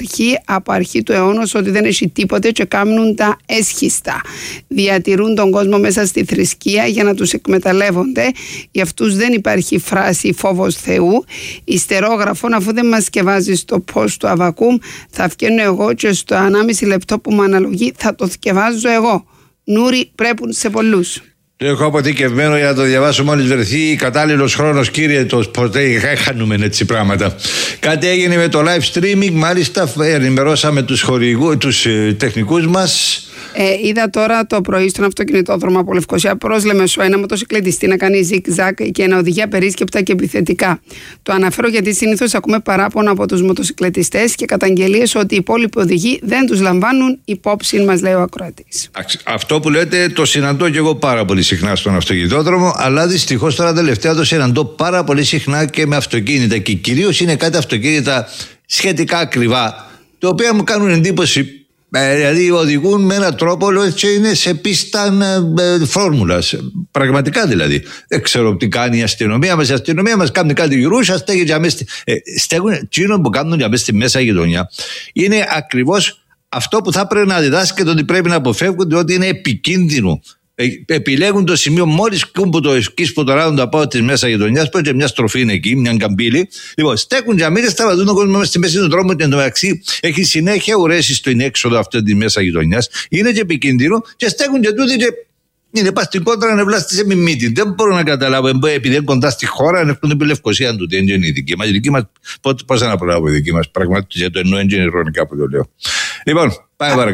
[SPEAKER 15] από αρχή του αιώνος ότι δεν έχει τίποτε και κάνουν τα έσχιστα. Διατηρούν τον κόσμο μέσα στη θρησκεία για να τους εκμεταλλεύονται. Για αυτούς δεν υπάρχει φράση φόβος Θεού. Ιστερόγραφον, αφού δεν μας σκευάζει το πώς του Αβακούμ, θα βγαίνω εγώ και στο 1,5 λεπτό που μου αναλογεί θα το θκευάζω εγώ. Νούρι πρέπουν σε πολλούς.
[SPEAKER 14] Το έχω αποθηκευμένο για να το διαβάσω μόλις βρεθεί κατάλληλος χρόνος, κύριε. Ποτέ χάνουμε έτσι πράγματα. Κάτι έγινε με το live streaming, μάλιστα ενημερώσαμε τους τεχνικούς μας.
[SPEAKER 15] Είδα τώρα το πρωί στον αυτοκινητόδρομο από Λευκοσία προς Λεμεσό ένα μοτοσυκλετιστή να κάνει ζικ-ζακ και να οδηγεί απερίσκεπτα και επιθετικά. Το αναφέρω γιατί συνήθως ακούμε παράπονα από τους μοτοσυκλετιστές και καταγγελίες ότι οι υπόλοιποι οδηγοί δεν τους λαμβάνουν υπόψη, μας λέει ο ακροατής.
[SPEAKER 14] Αυτό που λέτε το συναντώ και εγώ πάρα πολύ συχνά στον αυτοκινητόδρομο, αλλά δυστυχώς τώρα τελευταία το συναντώ πάρα πολύ συχνά και με αυτοκίνητα, και κυρίως είναι κάτι αυτοκίνητα σχετικά ακριβά, τα οποία μου κάνουν εντύπωση. Δηλαδή οδηγούν με έναν τρόπο και είναι σε πίστα φόρμουλας. Πραγματικά δηλαδή. Δεν ξέρω τι κάνει η αστυνομία μας. Η αστυνομία μας κάνει κάτι γυρούσα, στέγει για μέσα. Στέγουν εκείνο που κάνουν για μέσα στη μέσα γειτονιά. Είναι ακριβώς αυτό που θα πρέπει να διδάσκεται, ότι πρέπει να αποφεύγονται, ότι είναι επικίνδυνο. Επιλέγουν το σημείο μόλις κούμπο το σκίσ που το ράδουν από τη μέσα γειτονιά, που και μια στροφή είναι εκεί, μια καμπύλη. Λοιπόν, στέκουν για μήνες, σταματούν τον κόσμο στη μέση του δρόμου και εντωμεταξύ έχει συνέχεια ουρέσει στην έξοδο αυτή τη μέσα γειτονιά. Είναι και επικίνδυνο και στέκουν και τούτοι και είναι πα στην κόντρα να βλάσти σε μιμήτη. Δεν μπορώ να καταλάβω, επειδή είναι κοντά στη χώρα, να έχουν την Λευκοσία του. Δεν είναι η δική μα. Η δική μα, πώς να προλάβω η δική μα. Πραγματικά το εννοώ, είναι ειρωνικά που το λέω. Λοιπόν, πάμε παρακάτω.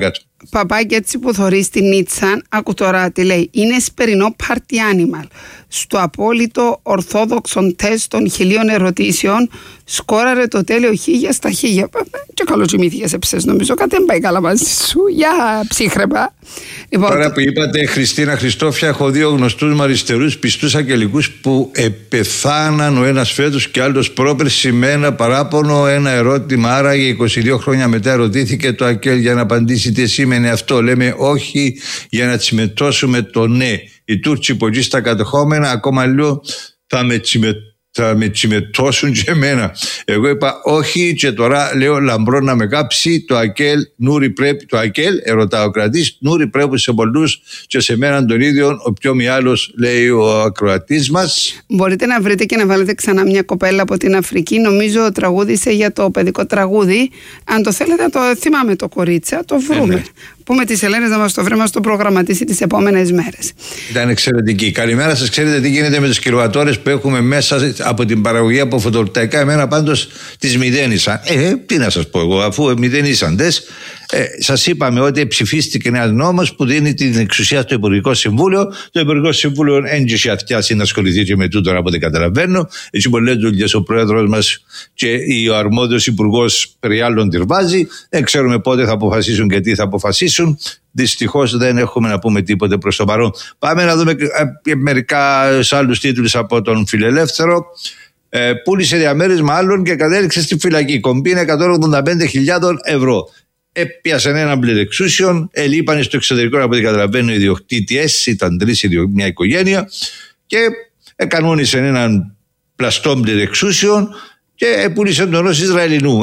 [SPEAKER 15] Παπάκι έτσι που θωρεί στη Νίτσαν, άκου τώρα τι λέει. Είναι σπερινό party animal. Στο απόλυτο ορθόδοξο τεστ των 1000 ερωτήσεων σκόραρε το τέλειο 1000 στα 1000. Και καλοτσιμήθηκες έψες, νομίζω κάτι δεν πάει καλά μαζί σου. Για ψύχρεπα.
[SPEAKER 14] Τώρα που είπατε Χριστίνα Χριστόφια, έχω 2 γνωστούς μαριστερούς πιστούς αγγελικούς που επεθάναν ο ένας φέτος και άλλος πρόπερση με ένα παράπονο, ένα ερώτημα. Άραγε 22 χρόνια μετά ερωτήθηκε το ΑΚΕΛ για να απαντήσει τι σήμαινε αυτό. Λέμε όχι για να τσιμετώσουμε το ναι. Οι Τούρκοι που εκεί στα κατεχόμενα ακόμα λίγο θα με τσιμετώσουν και εμένα. Εγώ είπα όχι και τώρα λέω λαμπρό να με κάψει το ΑΚΕΛ, Νούρι πρέπει, το ΑΚΕΛ, ερωτά ο κρατής, Νούρι πρέπει σε πολλούς και σε μένα τον ίδιο, ο πιο μοιάλος λέει ο ακροατής μας.
[SPEAKER 15] Μπορείτε να βρείτε και να βάλετε ξανά μια κοπέλα από την Αφρική, νομίζω τραγούδισε για το παιδικό τραγούδι, αν το θέλετε να το θυμάμαι το κορίτσα, το βρούμε. Πούμε τις Ελένες να μας το βρει, μας το προγραμματίσει τις επόμενες μέρες.
[SPEAKER 14] Ήταν εξαιρετική. Καλημέρα σας. Ξέρετε τι γίνεται με τους κιλοβατόρες που έχουμε μέσα από την παραγωγή από φωτοβολταϊκά? Εμένα πάντως τις μηδένισαν. Τι να σας πω εγώ, αφού μηδενίσαντες. Σας είπαμε ότι ψηφίστηκε ένας νόμος που δίνει την εξουσία στο Υπουργικό Συμβούλιο. Το Υπουργικό Συμβούλιο έντυχε αυτιάσει να ασχοληθεί και με τούτο από ό,τι καταλαβαίνω. Έτσι πολλές δουλειές ο πρόεδρος μας και ο αρμόδιος υπουργός περί άλλων τυρβάζει. Δεν ξέρουμε πότε θα αποφασίσουν και τι θα αποφασίσουν. Δυστυχώς δεν έχουμε να πούμε τίποτε προς το παρόν. Πάμε να δούμε μερικά άλλους τίτλους από τον Φιλελεύθερο. Πούλησε διαμέρισμα άλλων και κατέληξε στη φυλακή. Κομπίνε 185.000 ευρώ. Έπιασαν έναν πληρεξούσιον, ελείπανε στο εξωτερικό από ό,τι καταλαβαίνω οι ιδιοκτήτες, ήταν 3 μια οικογένεια, και κανόνισαν έναν πλαστό πληρεξούσιον και πούλησαν τον ως Ισραηλινού.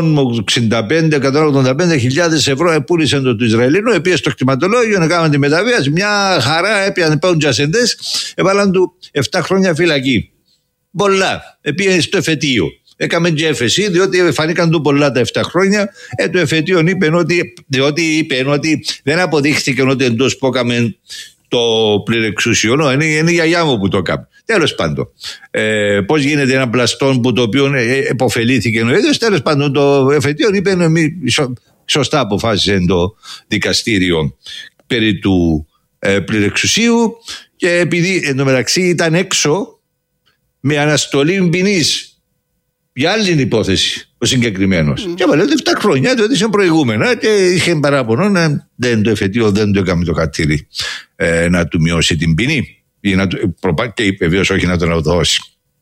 [SPEAKER 14] 185.000 ευρώ επούλησαν τον του Ισραηλινού, επίε στο κτηματολόγιο, έκαναν τη μεταβίαση, μια χαρά, έπιανε πέουν τζασεντές, έβαλαν του 7 χρόνια φυλακή. Πολλά, επίε στο εφετείο. Έκαμε και έφεση, διότι φανήκαν του πολλά τα 7 χρόνια. Το εφετείο είπε ότι δεν αποδείχθηκε ότι εντός που έκαμε το πληρεξούσιο. Είναι η γιαγιά μου που το έκανε. Τέλος πάντων, πώς γίνεται ένα πλαστόν που το οποίο επωφελήθηκε ο ίδιος? Τέλος πάντων, το εφετείο είπε σωστά αποφάσισε το δικαστήριο περί του πληρεξουσίου, και επειδή εντωμεταξύ ήταν έξω με αναστολή ποινής για άλλη υπόθεση ο συγκεκριμένος. Και έβαλε 7 χρόνια, διότι είσαι προηγούμενα και είχε παράπονο το εφετείο δεν το έκαμε το χατήρι να του μειώσει την ποινή και βεβαίως όχι να τον αποδώσει.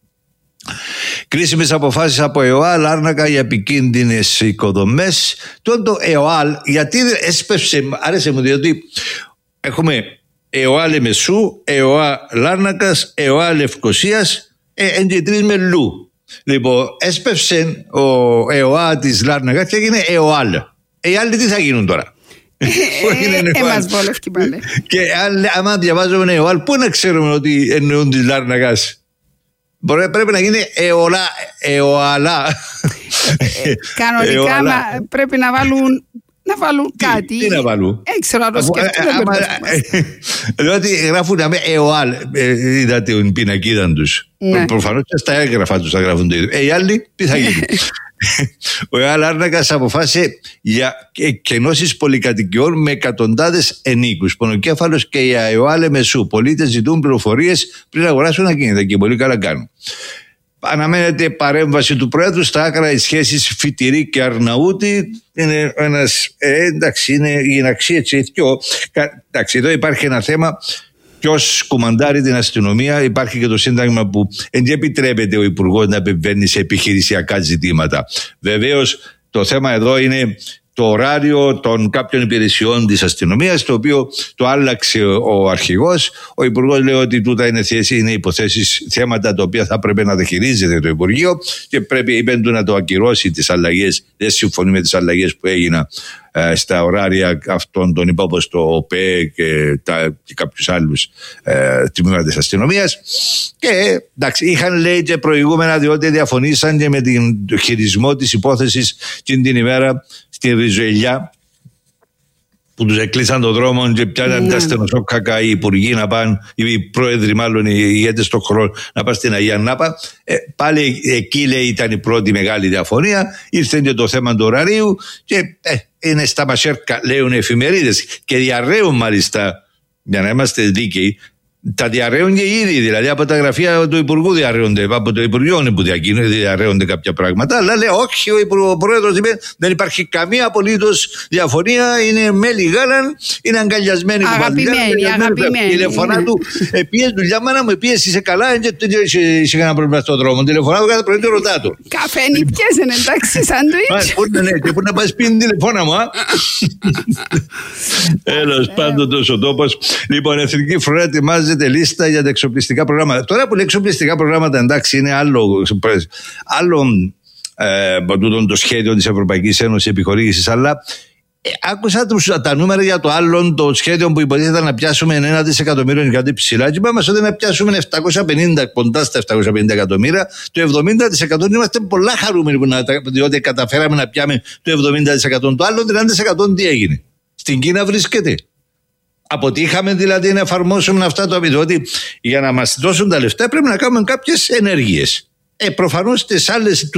[SPEAKER 14] Κρίσιμες αποφάσεις από ΕΟΑ, Λάρνακα για επικίνδυνες οικοδομές. Το ΕΟΑ γιατί έσπευσε, άρεσε μου, διότι έχουμε ΕΟΑ Λεμεσού, ΕΟΑ Λάρνακας, ΕΟΑ Λευκωσίας, εντυπωτρίες με Λου. Λοιπόν, έσπευσε ο ΕΟΑ της Λάρνακα και έγινε ΕΟΑΛ. Οι άλλοι τι θα γίνουν τώρα?
[SPEAKER 15] Μας βόλευκε πάλι.
[SPEAKER 14] Και άμα διαβάζουμε ΕΟΑΛ, πού να ξέρουμε ότι εννοούν της Λάρνακας? Πρέπει να γίνει ΕΟΑΛΑ.
[SPEAKER 15] Κανονικά πρέπει να βάλουν κάτι.
[SPEAKER 14] Τι να βάλουν?
[SPEAKER 15] Έξερα να το σκεφτούμε.
[SPEAKER 14] Διότι γράφουν ΕΟΑΛ. Είδατε την πινακίδα τους. Προφανώς και στα έγγραφα τους θα γράφουν το ίδιο. Οι άλλοι τι θα γίνουν? Ο ΕΟΑ Λάρνακας αποφάσισε για εκκενώσεις πολυκατοικιών με εκατοντάδες ενίκους. Πονοκέφαλος και η ΕΟΑ Λεμεσού. Πολίτες ζητούν πληροφορίες πριν αγοράσουν ακίνητα και πολύ καλά κάνουν. Αναμένεται παρέμβαση του Πρόεδρου στα άκρα οι σχέσεις Φιτηρή και Αρναούτη. Είναι ένας, εντάξει, είναι γυναξί έτσι. Εντάξει, εδώ υπάρχει ένα θέμα. Ποιος κουμαντάρει την αστυνομία? Υπάρχει και το Σύνταγμα που δεν επιτρέπεται ο Υπουργός να επεμβαίνει σε επιχειρησιακά ζητήματα. Βεβαίως το θέμα εδώ είναι το ωράριο των κάποιων υπηρεσιών της αστυνομίας, το οποίο το άλλαξε ο αρχηγός. Ο Υπουργός λέει ότι τούτα είναι υποθέσεις, θέματα τα οποία θα πρέπει να τα χειρίζεται το Υπουργείο και πρέπει, είπε του, να το ακυρώσει τις αλλαγές. Δεν συμφωνεί με τις αλλαγές που έγιναν στα ωράρια αυτών των υπόπων στο ΟΠΕ και κάποιους άλλους τμήματα της αστυνομίας. Και εντάξει, είχαν λέει και προηγούμενα, διότι διαφωνήσαν και με τον χειρισμό της υπόθεσης την ημέρα στη Ριζοηλιά. που τους εκλείσαν τον δρόμο και πιάναν τα στενοσόκακα οι υπουργοί να πάνε, οι πρόεδροι μάλλον, οι ηγέτες των χωρών να πάνε στην Αγία Νάπα. Πάλι εκεί, λέει, ήταν η πρώτη μεγάλη διαφωνία. Ήρθε και το θέμα του ωραρίου και είναι στα μασέρκα, λέουν οι εφημερίδες, και διαρρέουν μάλιστα, για να είμαστε δίκαιοι, τα διαρρέουν και ήδη, δηλαδή από τα γραφεία του Υπουργού διαρρέονται, από το Υπουργείο που διαρρέονται κάποια πράγματα. Αλλά λέει, όχι, ο Πρόεδρος είπε δεν υπάρχει καμία απολύτως διαφωνία, είναι μέλη γάλαν, είναι αγκαλιασμένοι.
[SPEAKER 15] Αγαπημένοι.
[SPEAKER 14] Τηλεφωνά του, επίες δουλειά, μάνα μου, επίες είσαι καλά, δεν είσαι κανένα πρόβλημα στον δρόμο. Τηλεφωνά του κάθε πρωί και ρωτά του.
[SPEAKER 15] Καφέ νυπιές, εντάξει, σάντουιτς.
[SPEAKER 14] Ναι, και πού να πας πίνει τηλεφώνα μου, Έλος πάντων τόσο τόπος. Λοιπόν, η Εθνική Φρουρά ετοιμάζεται λίστα για τα εξοπλιστικά προγράμματα. Τώρα που λέει εξοπλιστικά προγράμματα, εντάξει, είναι άλλο το σχέδιο της Ευρωπαϊκής Ένωσης επιχορήγησης, αλλά άκουσα τα νούμερα για το άλλο το σχέδιο που υποτίθεται να πιάσουμε 1 δισεκατομμύριο είναι κάτι ψηλά και είπαμε ότι να πιάσουμε 750, κοντά στα 750 εκατομμύρια, το 70% είμαστε πολλά χαρούμενοι διότι καταφέραμε να πιάμε το 70%. Το άλλο 30% τι έγινε? Στην Κίνα βρίσκεται. Αποτύχαμε δηλαδή να εφαρμόσουμε αυτά τα βίντεο, ότι για να μας δώσουν τα λεφτά πρέπει να κάνουμε κάποιες ενέργειες. Προφανώς τις άλλες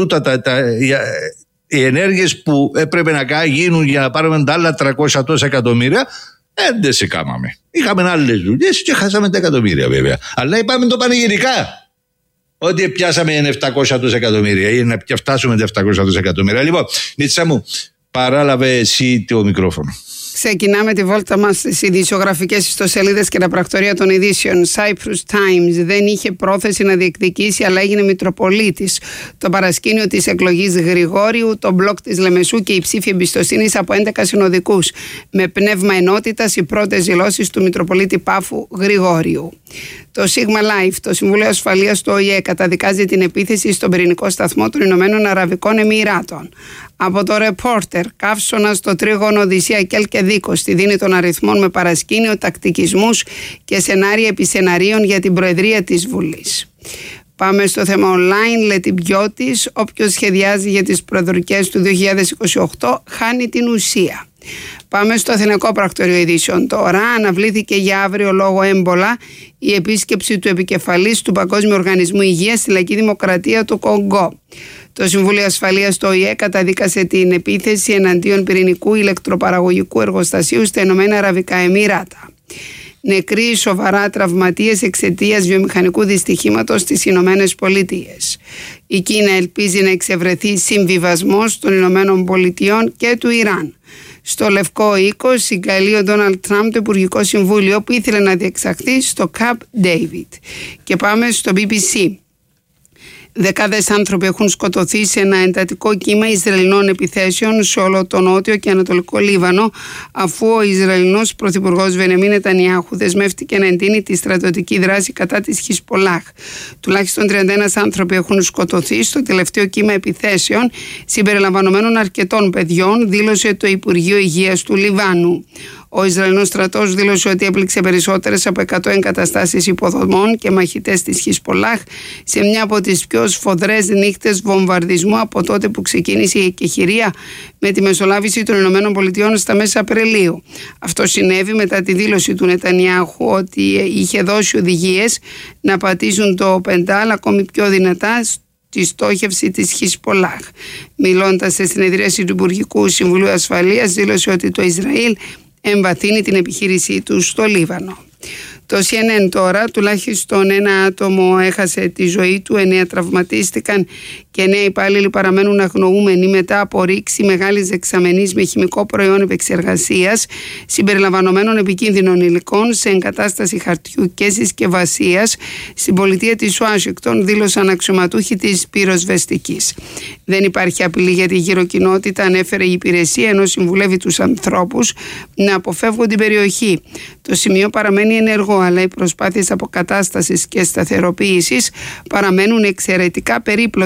[SPEAKER 14] οι ενέργειες που έπρεπε να γίνουν για να πάρουμε τα άλλα 300 τόσα εκατομμύρια, δεν σε κάμαμε. Είχαμε άλλες δουλειές και χάσαμε τα εκατομμύρια βέβαια. Αλλά είπαμε το πανηγυρικά, ότι πιάσαμε 700 τόσα εκατομμύρια ή να φτάσουμε τα 700 τόσα εκατομμύρια. Λοιπόν, Νίτσα μου, παράλαβε εσύ το μικρόφωνο.
[SPEAKER 15] Ξεκινάμε τη βόλτα μας στις ειδησιογραφικές ιστοσελίδες και τα πρακτορία των ειδήσεων. Cyprus Times δεν είχε πρόθεση να διεκδικήσει, αλλά έγινε Μητροπολίτης. Το παρασκήνιο της εκλογής Γρηγόριου, το μπλοκ της Λεμεσού και η ψήφη εμπιστοσύνης από 11 συνοδικούς. Με πνεύμα ενότητας, οι πρώτες δηλώσεις του Μητροπολίτη Πάφου Γρηγόριου. Το Sigma Life, το Συμβούλιο Ασφαλείας του ΟΗΕ, καταδικάζει την επίθεση στον πυρηνικό σταθμό των Ηνωμένων Αραβικών Εμιράτων. Από το Reporter, καύσωνα στο τρίγωνο Οδυσσία Κέλ και Δίκος, τη δίνει των αριθμών με παρασκήνιο, τακτικισμούς και σενάρια επισεναρίων για την Προεδρία της Βουλής. Πάμε στο θέμα online. Λετιμπιώτης, όποιος σχεδιάζει για τις προεδρικές του 2028 χάνει την ουσία. Πάμε στο Αθηναϊκό Πρακτορείο Ειδήσεων τώρα. Αναβλήθηκε για αύριο λόγω έμπολα η επίσκεψη του επικεφαλής του Παγκόσμιου Οργανισμού Υγείας στη Λαϊκή Δημοκρατία του Κονγκό. Το Συμβούλιο Ασφαλείας του ΟΗΕ καταδίκασε την επίθεση εναντίον πυρηνικού ηλεκτροπαραγωγικού εργοστασίου στα Ηνωμένα Αραβικά Εμιράτα. Νεκροί, σοβαρά τραυματίες εξαιτίας βιομηχανικού δυστυχήματος στις Ηνωμένες Πολιτείες. Η Κίνα ελπίζει να εξευρεθεί συμβιβασμός των Ηνωμένων Πολιτειών και του Ιράν. Στο Λευκό Οίκο συγκαλεί ο Ντόναλντ Τραμπ το Υπουργικό Συμβούλιο που ήθελε να διεξαχθεί στο Camp David. Και πάμε στο BBC. Δεκάδες άνθρωποι έχουν σκοτωθεί σε ένα εντατικό κύμα Ισραηλινών επιθέσεων σε όλο το νότιο και ανατολικό Λίβανο, αφού ο Ισραηλινός πρωθυπουργός Μπενιαμίν Νετανιάχου δεσμεύτηκε να εντείνει τη στρατιωτική δράση κατά της Χισπολάχ. Τουλάχιστον 31 άνθρωποι έχουν σκοτωθεί στο τελευταίο κύμα επιθέσεων, συμπεριλαμβανομένων αρκετών παιδιών, δήλωσε το Υπουργείο Υγείας του Λιβάνου. Ο Ισραηλινός στρατός δήλωσε ότι έπληξε περισσότερες από 100 εγκαταστάσεις υποδομών και μαχητές της Χισπολάχ σε μια από τις πιο σφοδρές νύχτες βομβαρδισμού από τότε που ξεκίνησε η εκεχηρία με τη μεσολάβηση των ΗΠΑ στα μέσα Απριλίου. Αυτό συνέβη μετά τη δήλωση του Νετανιάχου ότι είχε δώσει οδηγίες να πατήσουν το πεντάλ ακόμη πιο δυνατά τη στόχευση της Χισπολάχ. Μιλώντας σε συνεδρίαση του Υπουργικού Συμβουλίου Ασφαλείας, δήλωσε ότι το Ισραήλ εμβαθύνει την επιχείρησή του στο Λίβανο. Το CNN τώρα, τουλάχιστον ένα άτομο έχασε τη ζωή του, 9 τραυματίστηκαν και 9 υπάλληλοι παραμένουν αγνοούμενοι μετά από ρήξη μεγάλης δεξαμενής με χημικό προϊόν επεξεργασίας συμπεριλαμβανομένων επικίνδυνων υλικών σε εγκατάσταση χαρτιού και συσκευασίας στην πολιτεία της Ουάσιγκτον, δήλωσαν αξιωματούχοι της πυροσβεστικής. Δεν υπάρχει απειλή για τη γύρω κοινότητα, ανέφερε η υπηρεσία, ενώ συμβουλεύει τους ανθρώπους να αποφεύγουν την περιοχή. Το σημείο παραμένει ενεργό, αλλά οι προσπάθειες αποκατάστασης και σταθεροποίησης παραμένουν εξαιρετικά περίπλοκες λόγω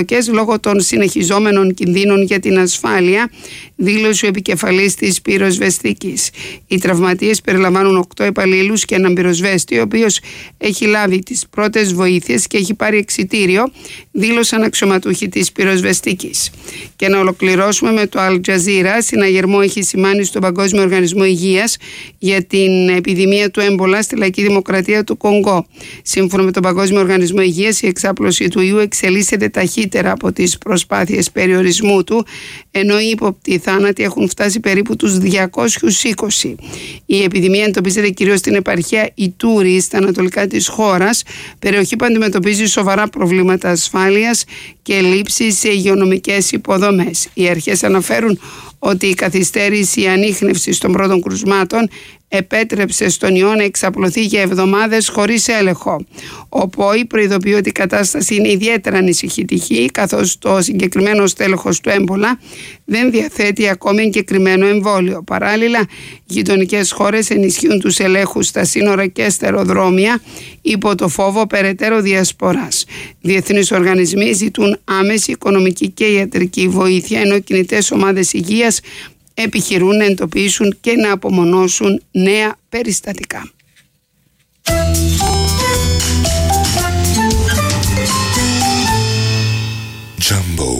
[SPEAKER 15] λόγω των συνεχιζόμενων κινδύνων για την ασφάλεια, δήλωσε ο επικεφαλής της πυροσβεστικής. Οι τραυματίες περιλαμβάνουν 8 υπαλλήλους και έναν πυροσβέστη, ο οποίος έχει λάβει τις πρώτες βοήθειες και έχει πάρει εξιτήριο, δήλωσαν αξιωματούχοι της πυροσβεστικής. Και να ολοκληρώσουμε με το Al Jazeera. Συναγερμό έχει σημάνει στον Παγκόσμιο Οργανισμό Υγείας για την επιδημία του έμπολα στη Λαϊκή Δημοκρατία του Κονγκό. Σύμφωνα με τον Παγκόσμιο Οργανισμό Υγείας, η εξάπλωση του ιού εξελίσσεται ταχύτερα από τις προσπάθειες περιορισμού του, ενώ οι ύποπτοι θάνατοι έχουν φτάσει περίπου τους 220. Η επιδημία εντοπίζεται κυρίως στην επαρχία Ιτούρι, στα ανατολικά της χώρας, περιοχή που αντιμετωπίζει σοβαρά προβλήματα ασφάλειας και ελλείψεις σε υγειονομικές υποδομές. Οι αρχές αναφέρουν ότι η καθυστέρηση ανίχνευσης των πρώτων κρουσμάτων επέτρεψε στον ιό να εξαπλωθεί για εβδομάδες χωρίς έλεγχο. Ο ΠΟΗ προειδοποιεί ότι η κατάσταση είναι ιδιαίτερα ανησυχητική, καθώς το συγκεκριμένο στέλεχος του έμπολα δεν διαθέτει ακόμη εγκεκριμένο εμβόλιο. Παράλληλα, γειτονικές χώρες ενισχύουν τους ελέγχους στα σύνορα και στα αεροδρόμια υπό το φόβο περαιτέρω διασποράς. Διεθνείς οργανισμοί ζητούν άμεση οικονομική και ιατρική βοήθεια, ενώ κινητές ομάδες υγείας επιχειρούν να εντοπίσουν και να απομονώσουν νέα περιστατικά.
[SPEAKER 13] Τζάμπο.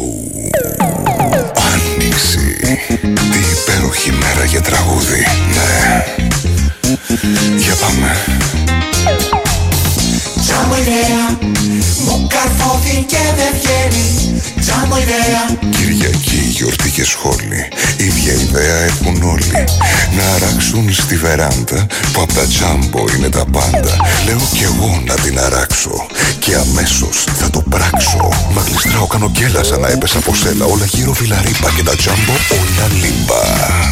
[SPEAKER 13] Άνοιξη. Τι υπέροχη μέρα για τραγούδι. Ναι. Για πάμε.
[SPEAKER 20] Τζάμπο ιδέα. Μου καρφώθηκε δεν βγαίνει. Τζάμπο ιδέα.
[SPEAKER 13] Κυριακή, γιορτή και σχόλη. Ίδια ιδέα έχουν όλοι. Να αράξουν στη βεράντα που απ' τα Τζάμπο είναι τα πάντα. Λέω κι εγώ να την αράξω και αμέσως θα το πράξω. Μα γλιστράω, κάνω γκέλα σαν να έπεσα από σέλα. Όλα γύρω βιλαρίπα και τα Τζάμπο όλα λίμπα.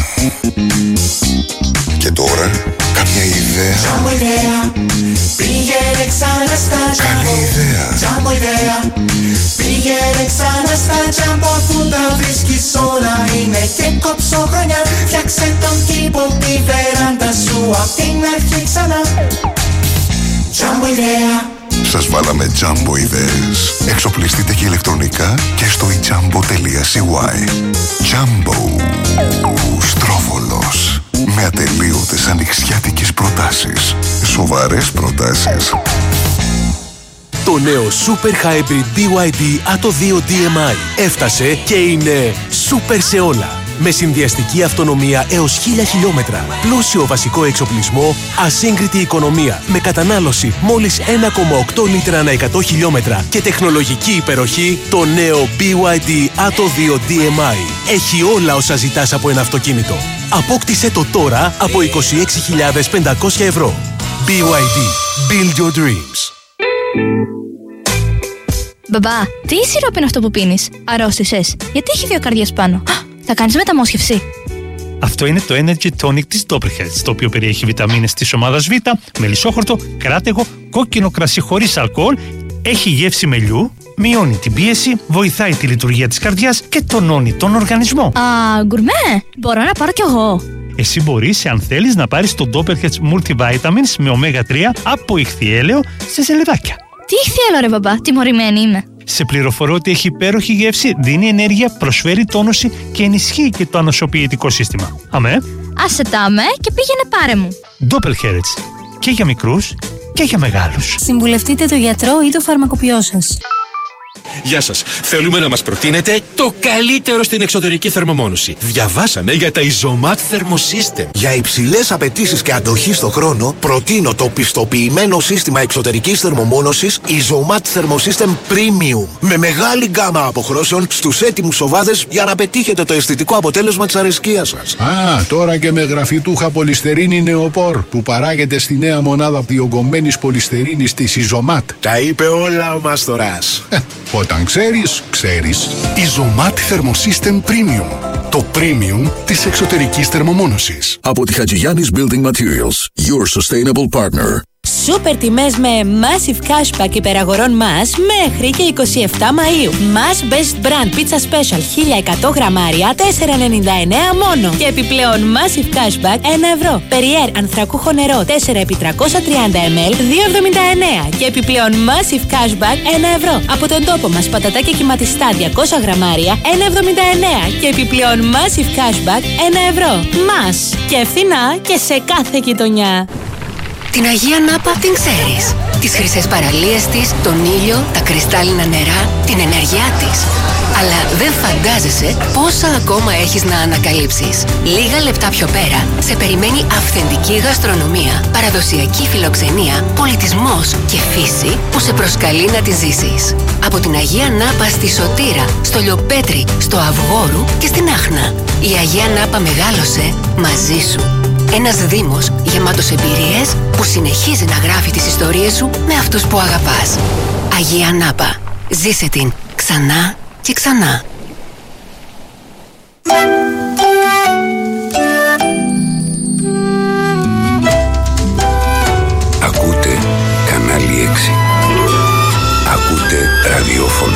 [SPEAKER 13] Και τώρα καμιά ιδέα.
[SPEAKER 20] Τζάμπο ιδέα. Πήγαινε ξανά στα Τζάμπο.
[SPEAKER 13] Καλή ιδέα.
[SPEAKER 20] Τζάμπο ιδέα. Πήγαινε ξανά στα Τζάμπο, αφού τα βρίσκεις όλα είναι και κοψοχρονιά. Φτιάξε τον κήπο, τη βεράντα σου απ' την αρχή ξανά. Τζάμπο ιδέα.
[SPEAKER 13] Σας βάλαμε Jumbo ιδέες. Εξοπλιστείτε και ηλεκτρονικά και στο ijambo.cy. Jumbo. Στρόβολος. Με ατελείωτες ανοιξιάτικες προτάσεις. Σοβαρές προτάσεις.
[SPEAKER 10] Το νέο Super Hybrid BYD Atto 2 DMI έφτασε και είναι super σε όλα. Με συνδυαστική αυτονομία έως 1000 χιλιόμετρα, πλούσιο βασικό εξοπλισμό, ασύγκριτη οικονομία, με κατανάλωση μόλις 1,8 λίτρα ανά 100 χιλιόμετρα και τεχνολογική υπεροχή, το νέο BYD Atto 2 DMI έχει όλα όσα ζητάς από ένα αυτοκίνητο. Απόκτησε το τώρα από 26.500 ευρώ. BYD. Build your dreams.
[SPEAKER 21] Μπαμπά, τι σιρόπι είναι αυτό που πίνεις? Αρρώστησες? Γιατί έχει 2 καρδιές πάνω? Θα κάνεις μεταμόσχευση?
[SPEAKER 22] Αυτό είναι το Energy Tonic της Doppelherz, το οποίο περιέχει βιταμίνες της ομάδας Β, μελισσόχορτο, κράτεγο, κόκκινο κρασί χωρίς αλκοόλ, έχει γεύση μελιού, μειώνει την πίεση, βοηθάει τη λειτουργία της καρδιάς και τονώνει τον οργανισμό.
[SPEAKER 21] Α, γκουρμέ! Μπορώ να πάρω κι εγώ.
[SPEAKER 22] Εσύ μπορείς, αν θέλεις, να πάρεις το Doppelherz Multivitamins με ω3 από ηχθιέλαιο σε ζελεδάκια.
[SPEAKER 21] Τι ηχθιέλαιο ρε μπαμπά, τιμωρημένη είμαι.
[SPEAKER 22] Σε πληροφορώ ότι έχει υπέροχη γεύση, δίνει ενέργεια, προσφέρει τόνωση και ενισχύει και το ανοσοποιητικό σύστημα. Αμέ.
[SPEAKER 21] Άσε τα αμέ και πήγαινε πάρε μου.
[SPEAKER 22] Doppelherz. Και για μικρούς και για μεγάλους.
[SPEAKER 23] Συμβουλευτείτε το γιατρό ή το φαρμακοποιό σας.
[SPEAKER 24] Γεια σας. Θέλουμε να μας προτείνετε το καλύτερο στην εξωτερική θερμομόνωση. Διαβάσαμε για τα Isomat Thermosystem.
[SPEAKER 25] Για υψηλές απαιτήσεις και αντοχή στο χρόνο, προτείνω το πιστοποιημένο σύστημα εξωτερικής θερμομόνωσης Isomat Thermosystem Premium. Με μεγάλη γκάμα αποχρώσεων στους έτοιμους οβάδες για να πετύχετε το αισθητικό αποτέλεσμα της αρεσκίας σας.
[SPEAKER 26] Α, τώρα και με γραφιτούχα πολυστερίνη νεοπόρ που παράγεται στη νέα μονάδα διογκωμένης πολυστερίνης της Isomat.
[SPEAKER 25] Τα είπε όλα ο Μάστορας.
[SPEAKER 26] Όταν ξέρεις, ξέρεις.
[SPEAKER 13] Isomat Thermosystem Premium. Το premium της εξωτερικής θερμομόνωσης.
[SPEAKER 12] Από τη Χατζηγιάννης Building Materials. Your sustainable partner.
[SPEAKER 1] Σούπερ τιμές με Massive Cashback υπεραγορών μας μέχρι και 27 Μαΐου. Mass Best Brand Pizza Special 1100 γραμμάρια 4,99 μόνο. Και επιπλέον Massive Cashback 1 ευρώ. Perrier ανθρακούχο νερό 4x330 ml 2,79. Και επιπλέον Massive Cashback 1 ευρώ. Από τον τόπο μας πατατάκια κυματιστά 200 γραμμάρια 1,79. Και επιπλέον Massive Cashback 1 ευρώ. Μας και φθηνά και σε κάθε γειτονιά.
[SPEAKER 3] Την Αγία Νάπα την ξέρεις. Τις χρυσές παραλίες της, τον ήλιο, τα κρυστάλλινα νερά, την ενέργειά της. Αλλά δεν φαντάζεσαι πόσα ακόμα έχεις να ανακαλύψεις. Λίγα λεπτά πιο πέρα σε περιμένει αυθεντική γαστρονομία, παραδοσιακή φιλοξενία, πολιτισμός και φύση που σε προσκαλεί να τη ζήσεις. Από την Αγία Νάπα στη Σωτήρα, στο Λιοπέτρι, στο Αυγόρου και στην Άχνα. Η Αγία Νάπα μεγάλωσε μαζί σου. Ένας δήμος γεμάτος εμπειρίες που συνεχίζει να γράφει τις ιστορίες σου με αυτούς που αγαπάς. Αγία Νάπα. Ζήσε την ξανά και ξανά.
[SPEAKER 4] Ακούτε κανάλι 6. Ακούτε ραδιόφωνο.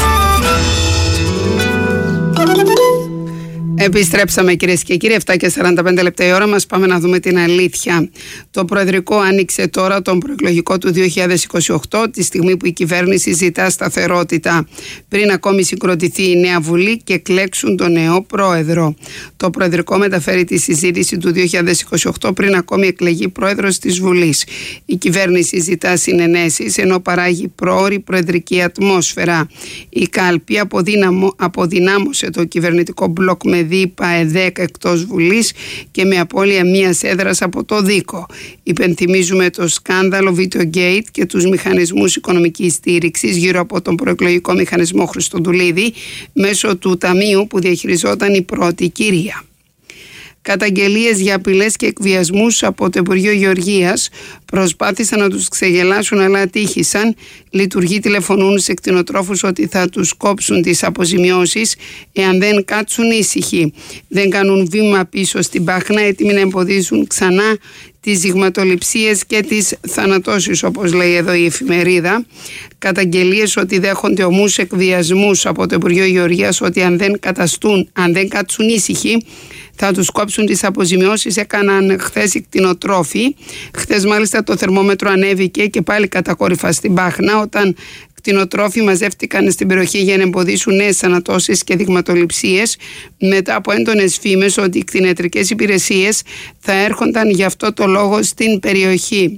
[SPEAKER 15] Επιστρέψαμε κυρίες και κύριοι, 7 και 45 λεπτά η ώρα μας. Πάμε να δούμε την αλήθεια. Το Προεδρικό άνοιξε τώρα τον προεκλογικό του 2028, τη στιγμή που η κυβέρνηση ζητά σταθερότητα, πριν ακόμη συγκροτηθεί η νέα Βουλή και κλέξουν τον νέο Πρόεδρο. Το Προεδρικό μεταφέρει τη συζήτηση του 2028 πριν ακόμη εκλεγεί Πρόεδρος της Βουλής. Η κυβέρνηση ζητά συνενέσεις ενώ παράγει πρόωρη προεδρική ατμόσφαιρα. Η κάλπη αποδυνάμωσε το κυβερνητικό μπλοκ με ΔΥΠΑ ΕΔΕΚ εκτός Βουλής και με απώλεια μίας έδρας από το Δίκο. Υπενθυμίζουμε το σκάνδαλο Video Gate και τους μηχανισμούς οικονομικής στήριξης γύρω από τον προεκλογικό μηχανισμό Χριστοδουλίδη μέσω του ταμείου που διαχειριζόταν η πρώτη κυρία. Καταγγελίες για απειλές και εκβιασμούς από το Υπουργείο Γεωργίας προσπάθησαν να τους ξεγελάσουν αλλά ατύχησαν. Λειτουργοί τηλεφωνούν σε κτηνοτρόφους ότι θα τους κόψουν τις αποζημιώσεις εάν δεν κάτσουν ήσυχοι. Δεν κάνουν βήμα πίσω στην Πάχνα, έτοιμοι να εμποδίσουν ξανά τις ζυγματοληψίες και τις θανατώσεις, όπως λέει εδώ η εφημερίδα. Καταγγελίες ότι δέχονται ομούς εκβιασμούς από το Υπουργείο Γεωργίας ότι αν δεν κάτσουν ήσυχοι θα τους κόψουν τις αποζημιώσεις. Έκαναν χθες οι κτηνοτρόφοι. Χθες μάλιστα το θερμόμετρο ανέβηκε και πάλι κατακόρυφα στην Πάχνα όταν κτηνοτρόφοι μαζεύτηκαν στην περιοχή για να εμποδίσουν νέες θανατώσεις και δειγματοληψίες μετά από έντονες φήμες ότι οι κτηνιατρικές υπηρεσίες θα έρχονταν γι' αυτό το λόγο στην περιοχή.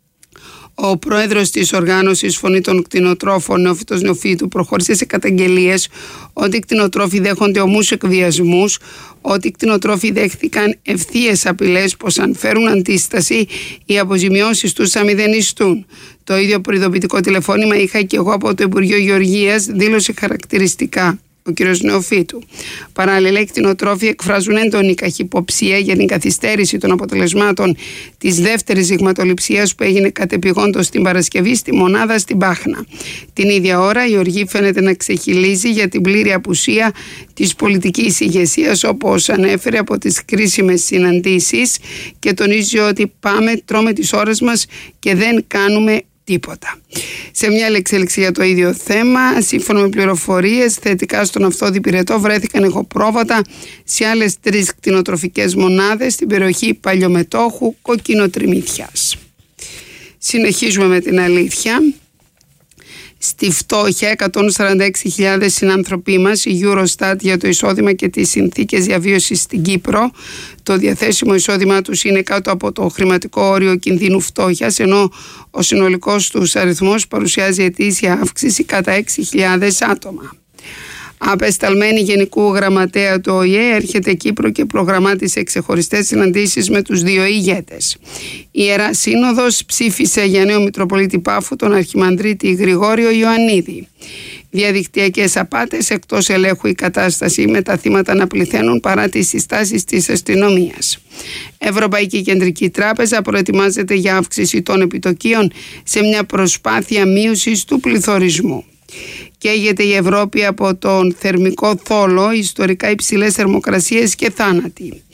[SPEAKER 15] Ο πρόεδρος της οργάνωσης Φωνή των Κτηνοτρόφων, Νεοφύτος Νεοφύτου, προχώρησε σε καταγγελίες ότι οι κτηνοτρόφοι δέχονται ομούς εκβιασμούς, ότι οι κτηνοτρόφοι δέχθηκαν ευθείες απειλές πως αν φέρουν αντίσταση οι αποζημιώσεις τους θα μηδενιστούν. Το ίδιο προειδοποιητικό τηλεφώνημα είχα και εγώ από το Υπουργείο Γεωργίας, δήλωσε χαρακτηριστικά ο κ. Νεοφύτου. Παράλληλα, οι κτηνοτρόφοι εκφράζουν έντονη καχυποψία για την καθυστέρηση των αποτελεσμάτων της δεύτερης δειγματοληψίας που έγινε κατεπηγόντως την Παρασκευή στη μονάδα στην Πάχνα. Την ίδια ώρα, η οργή φαίνεται να ξεχυλίζει για την πλήρη απουσία της πολιτικής ηγεσίας, όπως ανέφερε από τις κρίσιμες συναντήσεις και τονίζει ότι πάμε, τρώμε τις ώρες μας και δεν κάνουμε τίποτα. Σε μια άλλη εξέλιξη για το ίδιο θέμα, σύμφωνα με πληροφορίες, θετικά στον Αυθόδη Πυρετό βρέθηκαν ηχοπρόβατα σε άλλες 3 κτηνοτροφικές μονάδες στην περιοχή Παλιομετόχου Κοκκινοτριμήθιας. Συνεχίζουμε με την αλήθεια. Στη φτώχεια, 146.000 συνάνθρωποι μας, η Eurostat για το εισόδημα και τις συνθήκες διαβίωσης στην Κύπρο. Το διαθέσιμο εισόδημά τους είναι κάτω από το χρηματικό όριο κινδύνου φτώχειας, ενώ ο συνολικός τους αριθμός παρουσιάζει ετήσια αύξηση κατά 6.000 άτομα. Απεσταλμένη Γενικού Γραμματέα του ΟΗΕ έρχεται Κύπρο και προγραμμάτισε ξεχωριστές συναντήσεις με τους 2 ηγέτες. Η Ιερά Σύνοδος ψήφισε για νέο Μητροπολίτη Πάφου τον Αρχιμανδρίτη Γρηγόριο Ιωαννίδη. Διαδικτυακές απάτες, εκτός ελέγχου η κατάσταση με τα θύματα να πληθαίνουν παρά τις συστάσεις της αστυνομίας. Ευρωπαϊκή Κεντρική Τράπεζα προετοιμάζεται για αύξηση των επιτοκίων σε μια προσπάθεια μείωσης του πληθωρισμού. Καίγεται η Ευρώπη από τον θερμικό θόλο, ιστορικά υψηλές θερμοκρασίες και θάνατοι.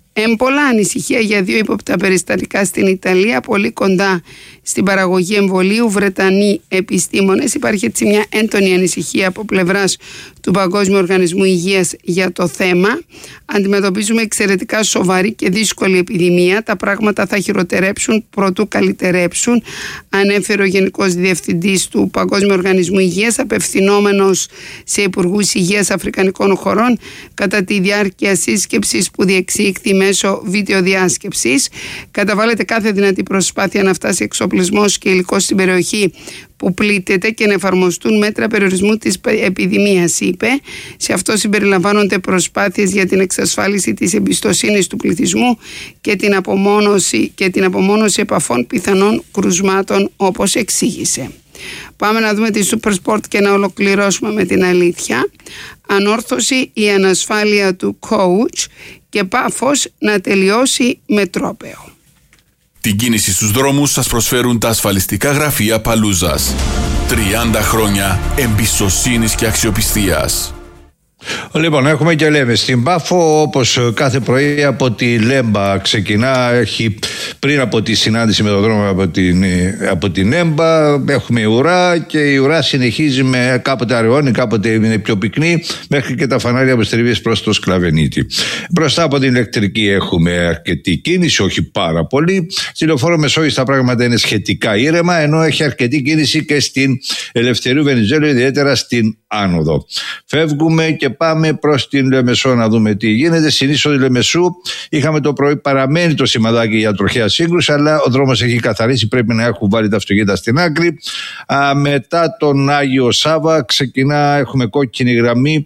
[SPEAKER 15] Έμπολα, ανησυχία για 2 ύποπτα περιστατικά στην Ιταλία, πολύ κοντά στην παραγωγή εμβολίου, Βρετανοί επιστήμονες. Υπάρχει έτσι μια έντονη ανησυχία από πλευράς του Παγκόσμιου Οργανισμού Υγείας για το θέμα. Αντιμετωπίζουμε εξαιρετικά σοβαρή και δύσκολη επιδημία. Τα πράγματα θα χειροτερέψουν προτού καλυτερέψουν, ανέφερε ο Γενικός Διευθυντής του Παγκόσμιου Οργανισμού Υγείας, απευθυνόμενος σε υπουργούς υγείας αφρικανικών χωρών κατά τη διάρκεια σύσκεψης που διεξήχθη μέσω βίντεο-διάσκεψης. Καταβάλλεται κάθε δυνατή προσπάθεια να φτάσει εξοπλισμός και υλικό στην περιοχή που πλήττεται και να εφαρμοστούν μέτρα περιορισμού της επιδημίας, είπε. Σε αυτό συμπεριλαμβάνονται προσπάθειες για την εξασφάλιση της εμπιστοσύνης του πληθυσμού και την απομόνωση επαφών πιθανών κρουσμάτων, όπως εξήγησε. Πάμε να δούμε τη Super Sport και να ολοκληρώσουμε με την αλήθεια. Ανόρθωση η ανασφάλεια του coach και Πάφος να τελειώσει με τρόπαιο.
[SPEAKER 12] Την κίνηση στους δρόμους σας προσφέρουν τα ασφαλιστικά γραφεία Παλούζας. 30 χρόνια εμπιστοσύνης και αξιοπιστίας.
[SPEAKER 14] Λοιπόν, έχουμε και λέμε στην Πάφο, όπως κάθε πρωί από τη Λέμπα ξεκινά, έχει πριν από τη συνάντηση με τον δρόμο από την Έμπα, έχουμε ουρά και η ουρά συνεχίζει με κάποτε αραιώνει, κάποτε είναι πιο πυκνή, μέχρι και τα φανάρια αποστριβής προς το Σκλαβενίτη. Μπροστά από την ηλεκτρική έχουμε αρκετή κίνηση, όχι πάρα πολύ. Στη Λεωφόρο Μεσόγειος τα πράγματα είναι σχετικά ήρεμα, ενώ έχει αρκετή κίνηση και στην Ελευθερίου Βενιζέλου, ιδιαίτερα στην άνοδο. Φεύγουμε και πάμε προς την Λεμεσό να δούμε τι γίνεται. Στην είσοδο Λεμεσού είχαμε το πρωί, παραμένει το σημαδάκι για τροχαία σύγκρουση, αλλά ο δρόμος έχει καθαρίσει, πρέπει να έχουν βάλει τα αυτοκίνητα στην άκρη. Μετά τον Άγιο Σάβα έχουμε κόκκινη γραμμή